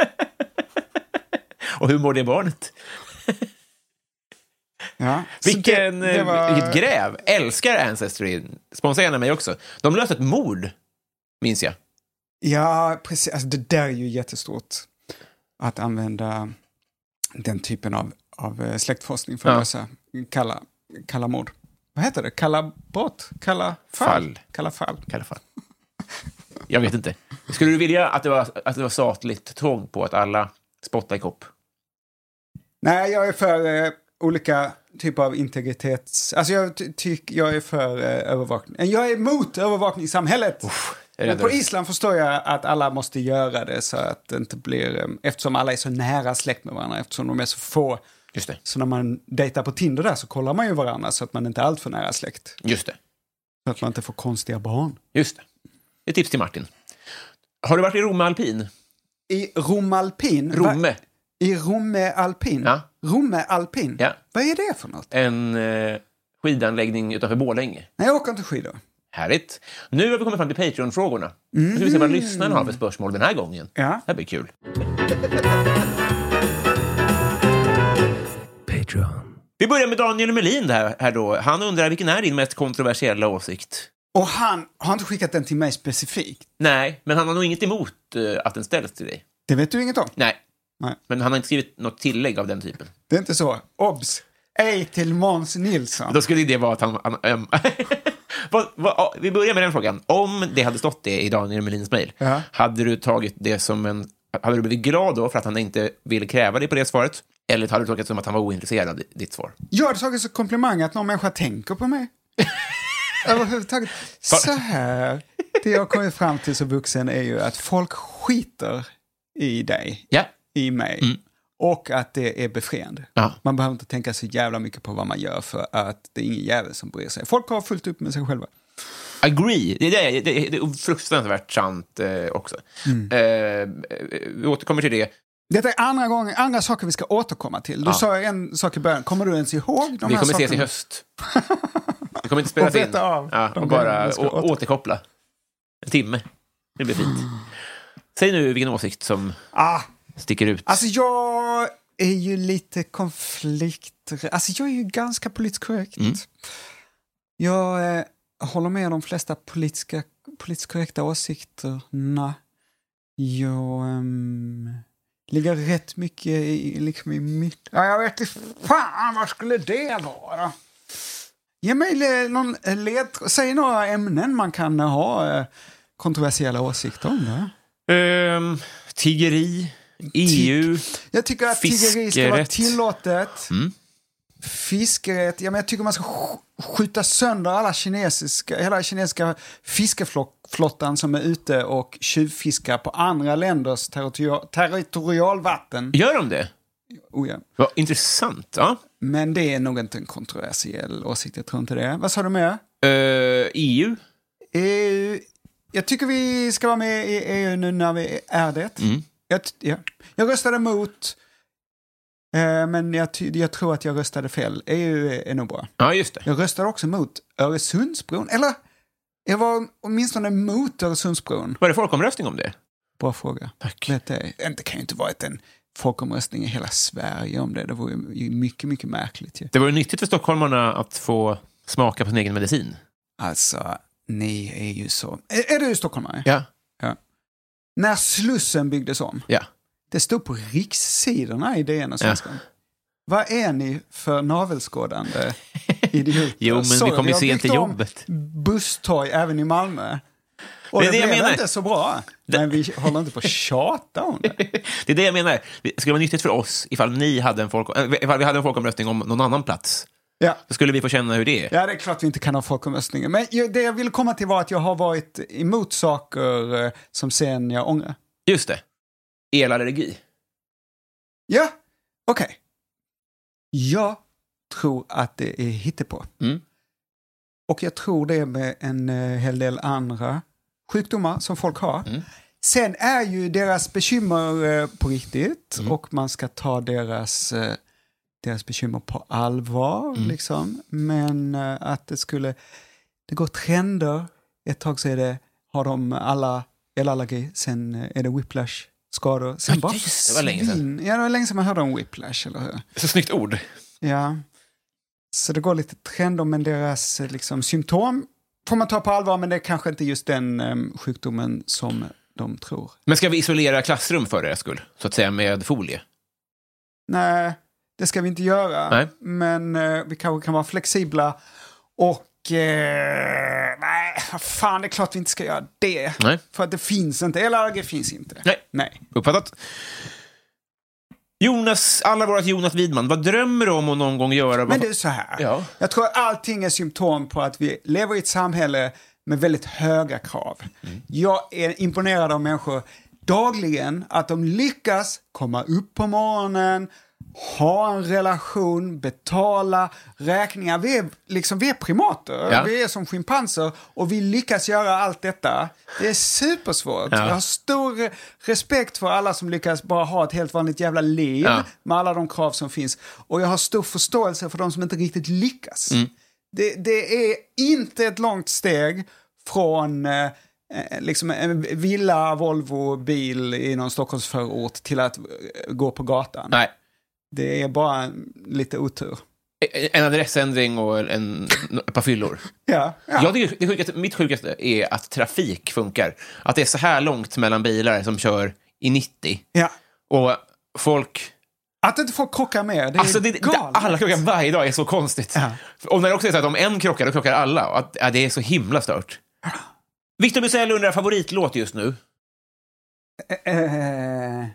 Och hur mår det barnet? Ja, Vilken, det, det var... Vilket gräv! Älskar Ancestry. Sponsra gärna mig också. De löste ett mord, minns jag. Ja, precis. Alltså, det där är ju jättestort. Att använda den typen av, av släktforskning för att ja. lösa kalla, kalla mord. Vad heter det? Kalla brott? Kalla fall? fall. Kalla fall. Kalla fall. Jag vet inte. Skulle du vilja att det var, att det var statligt tvång på att alla spottar i kopp? Nej, jag är för eh, olika typer av integritets... Alltså jag tycker jag är för eh, övervakning. Jag är emot övervakningssamhället. Uff. Men på Island förstår jag att alla måste göra det så att det inte blir, eftersom alla är så nära släkt med varandra, eftersom de är så få. Just det. Så när man dejtar på Tinder där så kollar man ju varandra så att man inte är allt för nära släkt. Just det. Så att man inte får konstiga barn. Just det. Ett tips till Martin. Har du varit i Romme Alpin? I Romme Alpin? Romme. Va? I Romme Alpin? Ja. Romme Alpin? Ja. Vad är det för något? En eh, skidanläggning utanför Borlänge. Nej, jag åker inte skidor. Härligt. Nu har vi kommit fram till Patreon-frågorna. Mm. Nu ska vi se vad lyssnarna har för spörsmål den här gången. Ja. Det blir kul. Patreon. Vi börjar med Daniel Melin här, här då. Han undrar, vilken är din mest kontroversiella åsikt? Och han har inte skickat den till mig specifikt. Nej, men han har nog inget emot uh, att den ställs till dig. Det vet du inget om? Nej. Nej. Men han har inte skrivit något tillägg av den typen. Det är inte så. Obs! Ej till Måns Nilsson. Då skulle det vara att han... han ähm. vad, vad, vi börjar med den frågan. Om det hade stått det i Daniel Melins mejl, ja. hade du tagit det som en... Hade du blivit glad då för att han inte ville kräva det på det svaret? Eller hade du tagit det som att han var ointresserad av ditt svar? Jag hade tagit så komplimang att någon människa tänker på mig. Överhuvudtaget. Så här. Det jag kommit fram till som vuxen är ju att folk skiter i dig. Ja. I mig. Mm. Och att det är befriande. Ja. Man behöver inte tänka så jävla mycket på vad man gör för att det är ingen jävel som bryr sig. Folk har fullt upp med sig själva. Agree. Det är, det, det, det är fruktansvärt sant eh, också. Mm. Eh, vi återkommer till det. Detta är andra gången, andra saker vi ska återkomma till. Du ja. sa en sak i början. Kommer du ens ihåg de vi här kommer sakerna? ses i höst. Vi kommer inte spela och in. Av ja, och bara å- åter... återkoppla. En timme. Det blir fint. Säg nu vilken åsikt som ah. sticker ut. Alltså jag är ju lite konflikt... Alltså jag är ju ganska politiskt korrekt. Mm. Jag eh, håller med de flesta politiska, politiskt korrekta åsikterna. Jag um, ligger rätt mycket i, liksom i mitt... Ja, jag vet inte fan, vad skulle det vara? Ge mig någon led... Säg några ämnen man kan ha eh, kontroversiella åsikter om det. Um, tiggeri... E U, jag tycker att tiggeri ska vara tillåtet. Mm. Fiskerätt, ja, men jag tycker man ska skjuta sönder alla kinesiska, hela kinesiska fiskeflottan som är ute och tjuvfiskar på andra länders territorial, territorialvatten. Gör de det? Oh, ja. Vad intressant, ja. Men det är nog inte en kontroversiell åsikt, jag tror inte det. Vad sa du med? Uh, E U? E U? Jag tycker vi ska vara med i E U nu när vi är det. Mm. Jag, ja. jag röstade mot, eh, men jag, jag tror att jag röstade fel. E U är, är nog bra. Ja, just det. Jag röstade också mot Öresundsbron. Eller, jag var åtminstone mot Öresundsbron. Var det folkomröstning om det? Bra fråga. Tack. Vet det, det kan ju inte vara ett, en folkomröstning i hela Sverige om det. Det var ju mycket, mycket märkligt. Ja. Det var ju nyttigt för stockholmarna att få smaka på sin egen medicin. Alltså, ni är ju så... Är, är du stockholmare? Ja. Ja. När Slussen byggdes om. Ja. Det stod på rikssidorna i D N och Svenskan. Ja. Vad är ni för navelskådande idioter? Jo, men så, vi kommer ju sent till jobbet. Busstorg även i Malmö. Och det, det, det blev inte så bra. Det... Men vi håller inte på att tjata om det. Det är det jag menar. Det skulle vara nyttigt för oss ifall, ni hade en folk... ifall vi hade en folkomröstning om någon annan plats. Ja. Så skulle vi få känna hur det är. Ja, det är klart vi inte kan ha folkomröstningar. Men det jag ville komma till var att jag har varit emot saker som sen jag ångrar. Just det. Elallergi. Ja, okej. Okay. Jag tror att det är hittepå. Mm. Och jag tror det med en hel del andra sjukdomar som folk har. Mm. Sen är ju deras bekymmer på riktigt. Mm. Och man ska ta deras... deras bekymmer på allvar, mm. liksom. Men uh, att det skulle... Det går trender. Ett tag så är det, har de alla elallergi. Sen uh, är det whiplash-skador. Sen ja, bara just, det var länge sedan. Ja, det var länge sedan man hörde om whiplash, eller hur? Så snyggt ord. Ja. Så det går lite trender, men deras liksom, symptom får man ta på allvar. Men det är kanske inte just den um, sjukdomen som de tror. Men ska vi isolera klassrum för deras skull? Så att säga med folie? Nej, det ska vi inte göra. Nej. Men eh, vi kanske kan vara flexibla. Och eh, nej, fan, det är klart vi inte ska göra det. Nej. För att det finns inte. Elallergi finns inte. Nej. nej. Uppfattat. Jonas, alla vårat Jonas Widman, vad drömmer du om att någon gång göra? Men det är så här. Ja. Jag tror att allting är symptom på att vi lever i ett samhälle med väldigt höga krav. Mm. Jag är imponerad av människor dagligen att de lyckas komma upp på morgonen, ha en relation, betala räkningar. Vi är, liksom, vi är primater, ja. Vi är som schimpanser och vi lyckas göra allt detta. Det är supersvårt. Ja. Jag har stor respekt för alla som lyckas bara ha ett helt vanligt jävla liv ja. Med alla de krav som finns. Och jag har stor förståelse för de som inte riktigt lyckas. Mm. Det, det är inte ett långt steg från eh, liksom en villa, Volvo, bil i någon Stockholmsförort till att gå på gatan. Nej. Det är bara lite otur. En adressändring och en, ett par fyllor. Ja, ja. Jag tycker, det sjukaste, mitt sjukaste är att trafik funkar. Att det är så här långt mellan bilar som kör i nittio. Ja. Och folk... Att inte folk krockar med, det är alltså det, det, alla krockar varje dag är så konstigt. Ja. Och när det också är så att om en krockar, då krockar alla. Och att, ja, det är så himla stört. Ja. Victor Bysell undrar favoritlåt just nu. Eh... eh...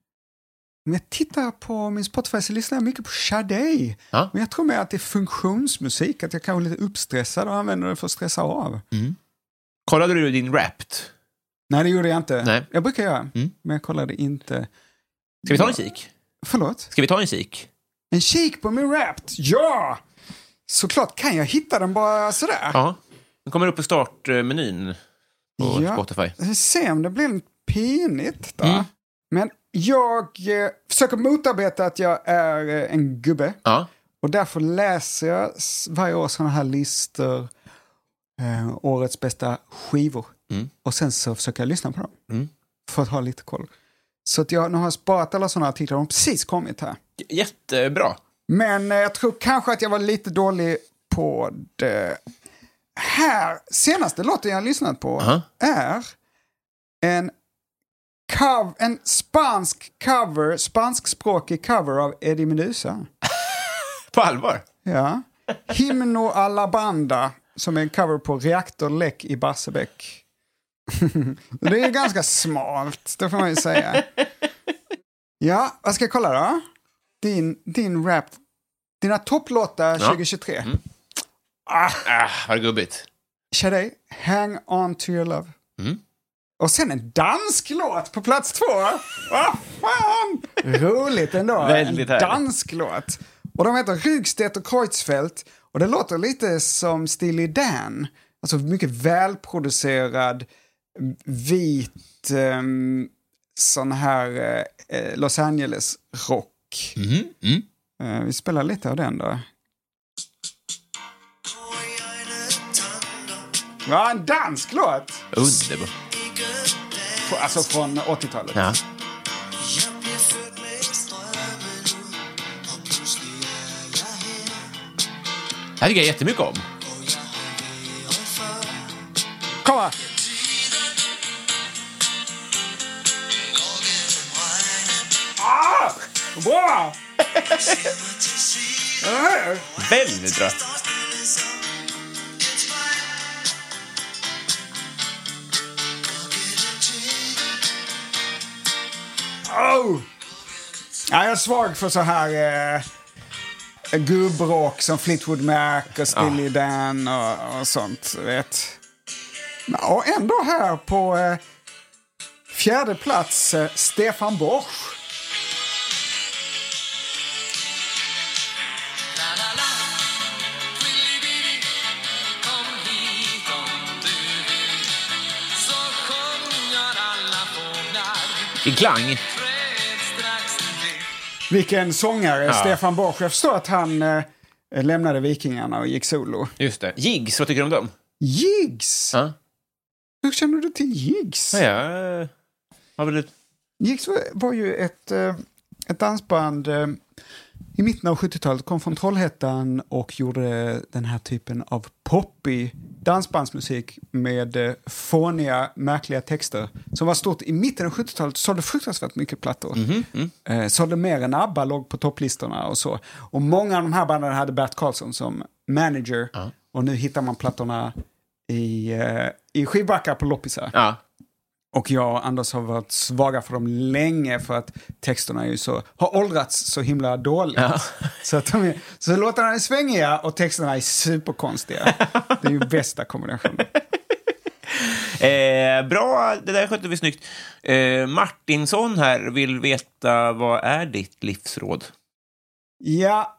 Om jag tittar på min Spotify så lyssnar jag mycket på Sade. Ja. Men jag tror mer att det är funktionsmusik. Att jag kan vara lite uppstressad och använder det för att stressa av. Mm. Kollade du din Wrapped? Nej, det gjorde jag inte. Nej. Jag brukar göra, mm. men jag kollade inte. Ska vi ta en kik? Förlåt? Ska vi ta en kik? En kik på min Wrapped? Ja! Såklart kan jag hitta den bara sådär. Ja, den kommer upp på startmenyn på ja. Spotify. Vi se om det blir lite pinigt då. Mm. Men jag eh, försöker motarbeta att jag är eh, en gubbe. Ja. Och därför läser jag varje år sådana här listor. Eh, årets bästa skivor. Mm. Och sen så försöker jag lyssna på dem. Mm. För att ha lite koll. Så att jag nu har sparat alla sådana artiklar. De har precis kommit här. Jättebra. Men eh, jag tror kanske att jag var lite dålig på det. Här, senaste låten jag har lyssnat på uh-huh. är en... Cover, en spansk cover, spanskspråkig cover av Eddie Meduza. På allvar? Ja. Himno a la banda, som är en cover på Reaktorläck i Barsebäck. Det är ganska smalt, det får man ju säga. Ja, vad ska jag kolla då? Din, din rap, dina topplåtar ja. tjugohundratjugotre. Mm. Ah, ah vad gubbigt. Sade, Hang on to your love. Mm. Och sen en dansk låt på plats två. Vad fan! Roligt ändå. Väldigt en dansk låt. Och de heter Rygstedt och Kreutzfeldt. Och det låter lite som Steely Dan. Alltså mycket välproducerad, vit, um, sån här uh, Los Angeles-rock. Mm. Mm. Uh, vi spelar lite av den då. Ja, en dansk låt. Underbar. Alltså från åttiotalet. Ja. Det här tycker jag jättemycket om. Kom här. Ah! Bra! Väldigt bra. Oh! Ja, jag är svag för så här eh, gubbrock som Fleetwood Mac och Steely Dan och, och sånt, vet. Och ändå här på eh, fjärde plats eh, Stefan Borsch. I klang. Vilken sångare, ja. Stefan Borsch. Jag förstår att han eh, lämnade Vikingarna och gick solo. Just det. Jigs, vad tycker du om dem? Jigs? Ja. Hur känner du till Jigs? Ja, ja. Har väl ett... Jigs var, var ju ett, eh, ett dansband eh, i mitten av sjuttiotalet. Kom från Trollhättan och gjorde den här typen av poppig dansbandsmusik med eh, fåniga, märkliga texter. Som var stort i mitten av sjuttiotalet. Sålde fruktansvärt mycket plattor. Mm-hmm. Mm. Eh, sålde mer än ABBA, låg på topplistorna och så. Och många av de här banden hade Bert Karlsson som manager. Uh. Och nu hittar man plattorna i, eh, i skivbackar på loppisar. Uh. Och jag och Anders har varit svaga för dem länge för att texterna är ju så, har åldrats så himla dåligt. Ja. Så, att de är, så låtarna är svängiga och texterna är superkonstiga. Det är ju bästa kombinationen. Eh, bra, det där skötte vi snyggt. Eh, Martinsson här vill veta, vad är ditt livsråd? Ja.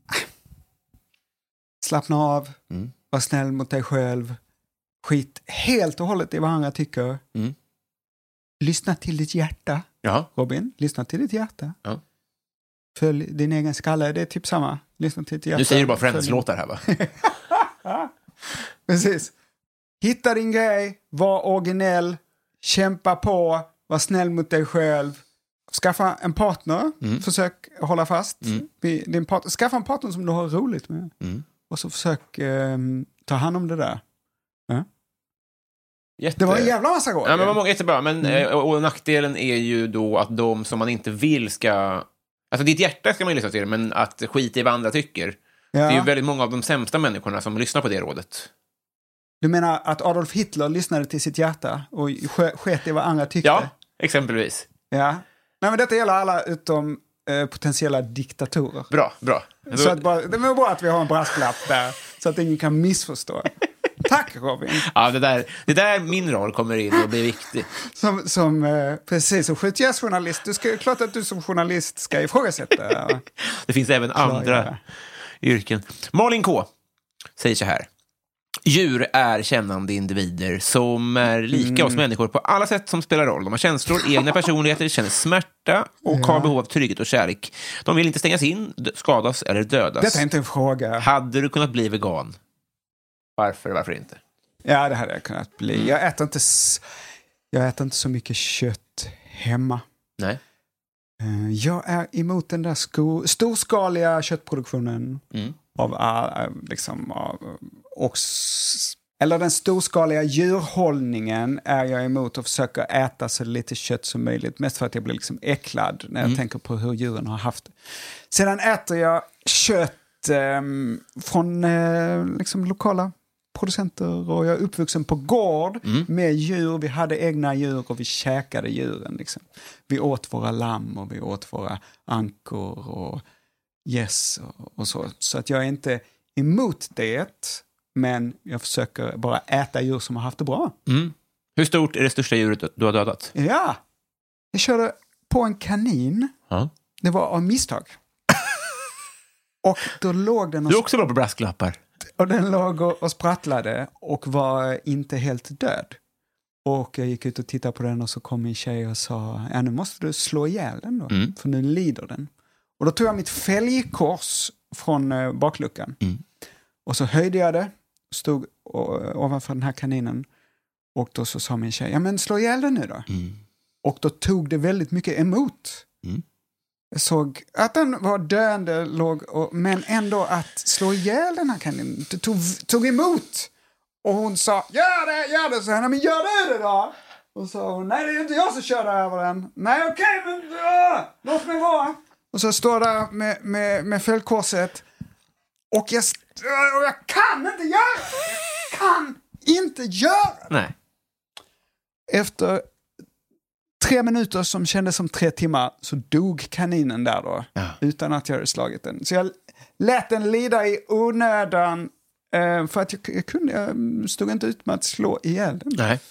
Slappna av. Mm. Var snäll mot dig själv. Skit helt och hållet i vad andra tycker. Mm. Lyssna till ditt hjärta. Ja. Robin, lyssna till ditt hjärta. Ja. Följ din egen skalle, det är typ samma. Lyssna till ditt hjärta. Nu säger du bara Friends-låtar här, va? Precis. Hitta din grej, var originell, kämpa på, var snäll mot dig själv. Skaffa en partner, mm. försök hålla fast mm. vid din partner. Skaffa en partner som du har roligt med. Mm. Och så försök eh, ta hand om det där. Ja? Jätte... Det var en jävla massa gånger. Ja, men det var många jättebra. Men, mm. och, och nackdelen är ju då att de som man inte vill ska... Alltså ditt hjärta ska man ju lyssna till, men att skita i vad andra tycker. Ja. Det är ju väldigt många av de sämsta människorna som lyssnar på det rådet. Du menar att Adolf Hitler lyssnade till sitt hjärta och sket i vad andra tyckte? Ja, exempelvis. Ja. Nej, men detta gäller alla utom eh, potentiella diktatorer. Bra, bra. Så att bara, det är bra att vi har en brasklapp där så att ingen kan missförstå. Tack, Robin. Ja, det där, det där min roll kommer in och blir viktig. Som, som eh, precis, som skjutjärsjournalist. Du ska, klart att du som journalist ska ifrågasätta. Det finns även andra yrken. Malin K säger så här. Djur är kännande individer som är lika mm. oss människor på alla sätt som spelar roll. De har känslor, egna personligheter, känner smärta och ja. har behov av trygghet och kärlek. De vill inte stängas in, skadas eller dödas. Detta är inte en fråga. Hade du kunnat bli vegan? Varför, varför inte? Ja, det hade jag kunnat bli. Mm. Jag äter inte, jag äter inte så mycket kött hemma. Nej. Jag är emot den där sko- storskaliga köttproduktionen mm. av, liksom, av och, eller den storskaliga djurhållningen är jag emot och försöker äta så lite kött som möjligt. Mest för att jag blir liksom äcklad när jag mm. tänker på hur djuren har haft det. Sedan äter jag kött eh, från eh, liksom lokala producenter och jag är uppvuxen på gård mm. med djur. Vi hade egna djur och vi käkade djuren. Liksom. Vi åt våra lamm och vi åt våra ankor och gäss och, och så. Så att jag är inte emot det, men jag försöker bara äta djur som har haft det bra. Mm. Hur stort är det största djuret du har dödat? Ja, jag körde på en kanin. Ja. Det var av misstag. Och då låg den och... Du är också bra på brasklappar. Och den låg och sprattlade och var inte helt död. Och jag gick ut och tittade på den och så kom en tjej och sa, ja, nu måste du slå ihjäl den då, mm. för nu lider den. Och då tog jag mitt fälgkors från eh, bakluckan. Mm. Och så höjde jag det, stod ovanför den här kaninen. Och då så sa min tjej, ja men slå ihjäl den nu då. Mm. Och då tog det väldigt mycket emot. Mm. Jag såg att den var döende, låg och, men ändå att slå ihjäl den här kaninen, det tog, tog emot. Och hon sa, gör det, gör det. Så jag, men gör du det då? Och så sa hon, nej det är inte jag som kör över den. Nej okej, okay, men uh, låt mig vara. Och så står där med, med, med fällkorset. Och jag, och jag kan inte göra det. Jag kan inte göra det. Nej. Efter tre minuter som kändes som tre timmar så dog kaninen där då. Ja. Utan att jag hade slagit den. Så jag lät den lida i onödan. Uh, för att jag, jag kunde, jag stod inte ut med att slå ihjäl den. Nej.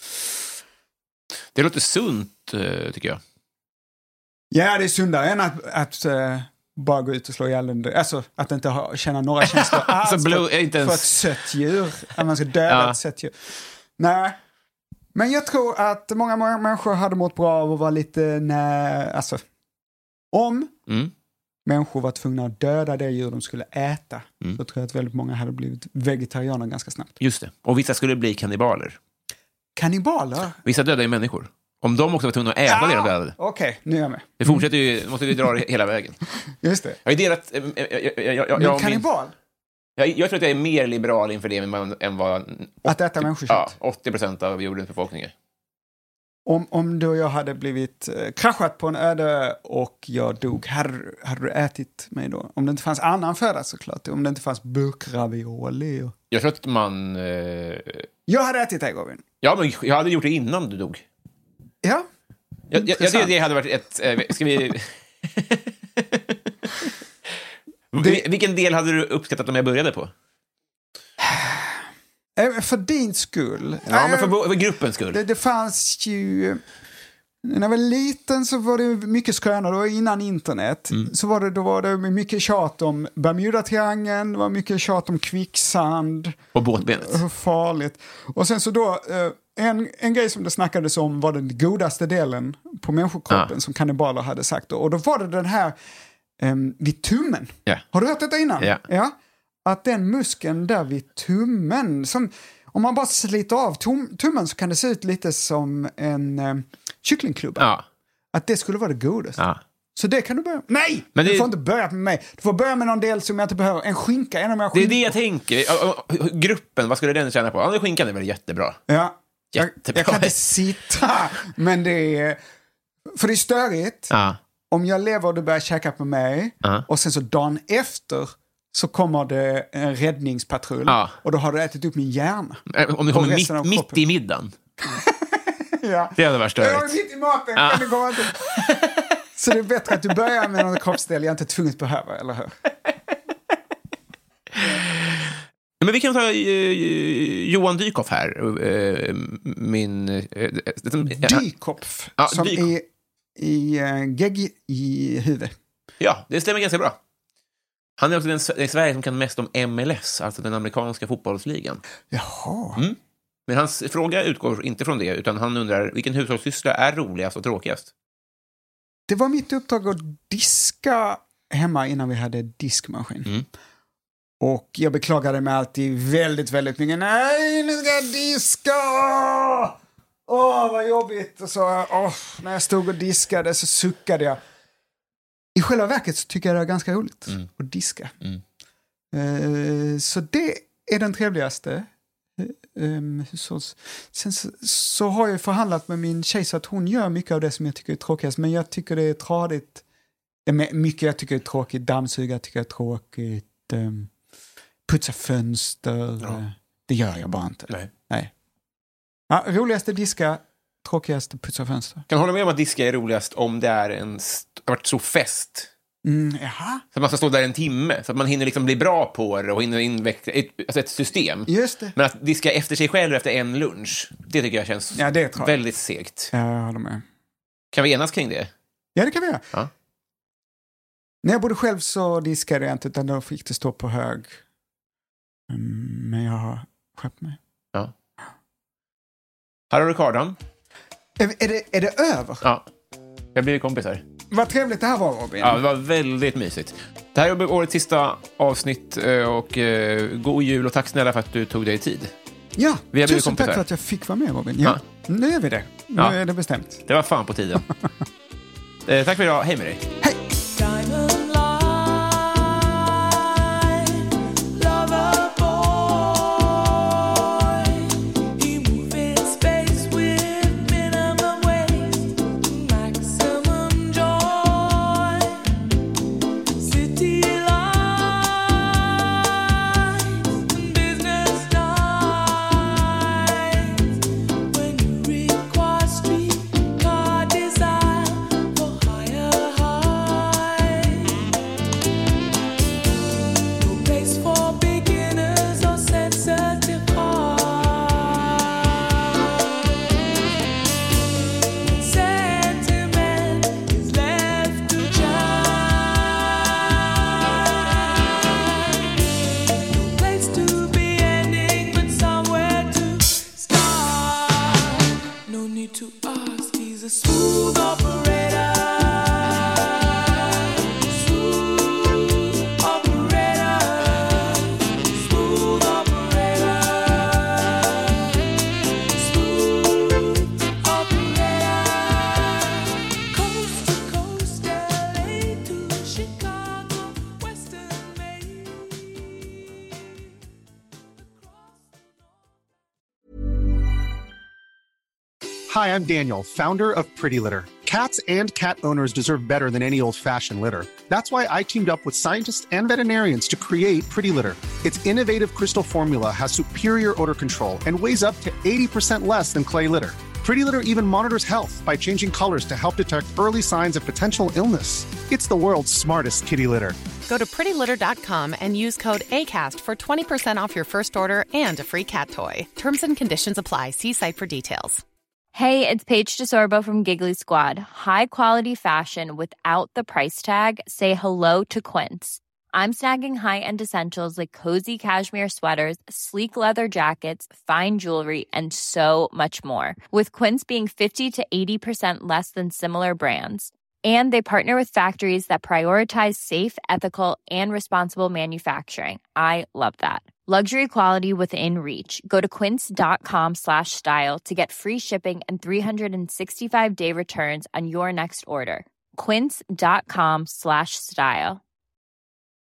Det låter sunt, uh, tycker jag. Ja, det är sundare än att, att uh, bara gå ut och slå ihjäl den. Alltså, att inte ha, känna några känslor alls alltså, blod, för, inte ens... för ett sött djur. Att man ska döda ja. ett sött djur. Nej, men jag tror att många, många människor hade mått bra av att vara lite... Nej, alltså, om... Mm. människor var tvungna att döda det djur de skulle äta. Mm. Så tror jag att väldigt många hade blivit vegetarianer ganska snabbt. Just det. Och vissa skulle bli kannibaler. Kannibaler? Vissa dödar ju människor. Om de också var tvungna att äta ja! det de dödade. Okej, okay, nu är jag med. Det fortsätter ju, måste vi dra det hela vägen. Just det. Jag har delat... Jag, jag, jag, jag, Men kannibal? Jag, jag tror att jag är mer liberal inför det än vad... åttio, att äta människokött? Ja, åttio procent av jordens befolkning är. Om, om du och jag hade blivit eh, kraschat på en öde och jag dog, hade, hade du ätit mig då? Om det inte fanns annan föda såklart. Om det inte fanns burkravioli. Och... Jag tror att man... Eh... Jag hade ätit dig, Robin. Ja, men jag hade gjort det innan du dog. Ja. Jag, jag, jag tycker det hade varit ett... Eh, ska vi... det... Vilken del hade du uppskattat om jag började på? För din skull. Ja, men för, för gruppens skull. Det, det fanns ju... När jag var liten så var det mycket skrönor. Det var innan internet. Mm. Så var det, då var det mycket tjat om Bermuda-triangeln. Det var mycket tjat om kvicksand. Och båtbenet. Hur farligt. Och sen så då... En, en grej som det snackades om var den godaste delen på människokroppen ah. som kannibaler hade sagt. Och då var det den här um, vid tummen. Yeah. Har du hört detta innan? Yeah. Ja. Att den muskeln där vid tummen, som, om man bara sliter av tum, tummen så kan det se ut lite som en um, kycklingklubba. Ah. Att det skulle vara det godaste. Ah. Så det kan du börja. Nej! Men det... Du får inte börja med mig. Du får börja med någon del som jag inte behöver. En skinka, en av mina skinkor. Det är det jag tänker. Gruppen, vad skulle den känna på? Ja, den skinkan är väl jättebra. Ja. Jag, jag kan inte sitta, men det är... För det är störigt. Ja. Om jag lever och du börjar käka på mig ja. och sen så dagen efter så kommer det en räddningspatrull ja. och då har du ätit upp min hjärna. Om du kommer mitt, mitt i middagen. Ja. Det hade varit störigt. Jag är mitt i maten. Ja. Kan du komma till? Så det är bättre att du börjar med någon kroppsdel jag inte tvunget behöver, eller hur? Men vi kan ta uh, Johan Dykhoff här. Uh, min... Uh, Dykhoff, ja, som Dykhoff. är i uh, gegg i huvudet. Ja, det stämmer ganska bra. Han är också den i Sverige som kan mest om M L S, alltså den amerikanska fotbollsligan. Jaha. Mm. Men hans fråga utgår inte från det, utan han undrar vilken hushållssyssla är roligast och tråkigast? Det var mitt uppdrag att diska hemma innan vi hade diskmaskin. Mm. Och jag beklagade mig alltid väldigt, väldigt mycket. Nej, nu ska jag diska! Åh, oh, vad jobbigt. Och så, oh, när jag stod och diskade så suckade jag. I själva verket så tycker jag det är ganska roligt mm. att diska. Mm. Uh, så det är den trevligaste. Um, så, sen så, så har jag förhandlat med min tjej så att hon gör mycket av det som jag tycker är tråkigast. Men jag tycker det är tradigt. Mycket jag tycker är tråkigt. Dammsuga tycker jag är tråkigt. Um, putsa fönster. Ja. Det gör jag bara inte. Nej. Nej. Ja, roligaste diska, tråkigaste putsa fönster. Kan hålla med om att diska är roligast om det är en st- stor fest. Mm, jaha. Så att man ska stå där en timme. Så att man hinner liksom bli bra på det och hinner inveckla ett, alltså ett system. Just det. Men att diska efter sig själv efter en lunch, det tycker jag känns ja, det är väldigt segt. Ja, jag håller med. Kan vi enas kring det? Ja, det kan vi göra. Ja. När jag bodde själv så diskade jag inte, utan då fick det stå på hög. Mm, men jag har skärpt mig. Ja. Här har du kardan. Är, är, det, är det över? Ja. Jag blir kompisar. Vad trevligt det här var, Robin. Ja, det var väldigt mysigt. Det här är årets sista avsnitt och uh, god jul och tack snälla för att du tog dig tid. Ja, vi har tusen tack för att jag fick vara med, Robin. Ja, ja. Nu är vi det. Nu ja. är det bestämt. Det var fan på tiden. eh, tack för idag. Hej med dig. Hej. Hi, I'm Daniel, founder of Pretty Litter. Cats and cat owners deserve better than any old-fashioned litter. That's why I teamed up with scientists and veterinarians to create Pretty Litter. Its innovative crystal formula has superior odor control and weighs up to eighty percent less than clay litter. Pretty Litter even monitors health by changing colors to help detect early signs of potential illness. It's the world's smartest kitty litter. Go to pretty litter dot com and use code ACAST for twenty percent off your first order and a free cat toy. Terms and conditions apply. See site for details. Hey, it's Paige DeSorbo from Giggly Squad. High quality fashion without the price tag. Say hello to Quince. I'm snagging high-end essentials like cozy cashmere sweaters, sleek leather jackets, fine jewelry, and so much more. With Quince being fifty to eighty percent less than similar brands. And they partner with factories that prioritize safe, ethical, and responsible manufacturing. I love that. Luxury quality within reach. Go to quince.com slash style to get free shipping and three sixty-five day returns on your next order. Quince.com slash style.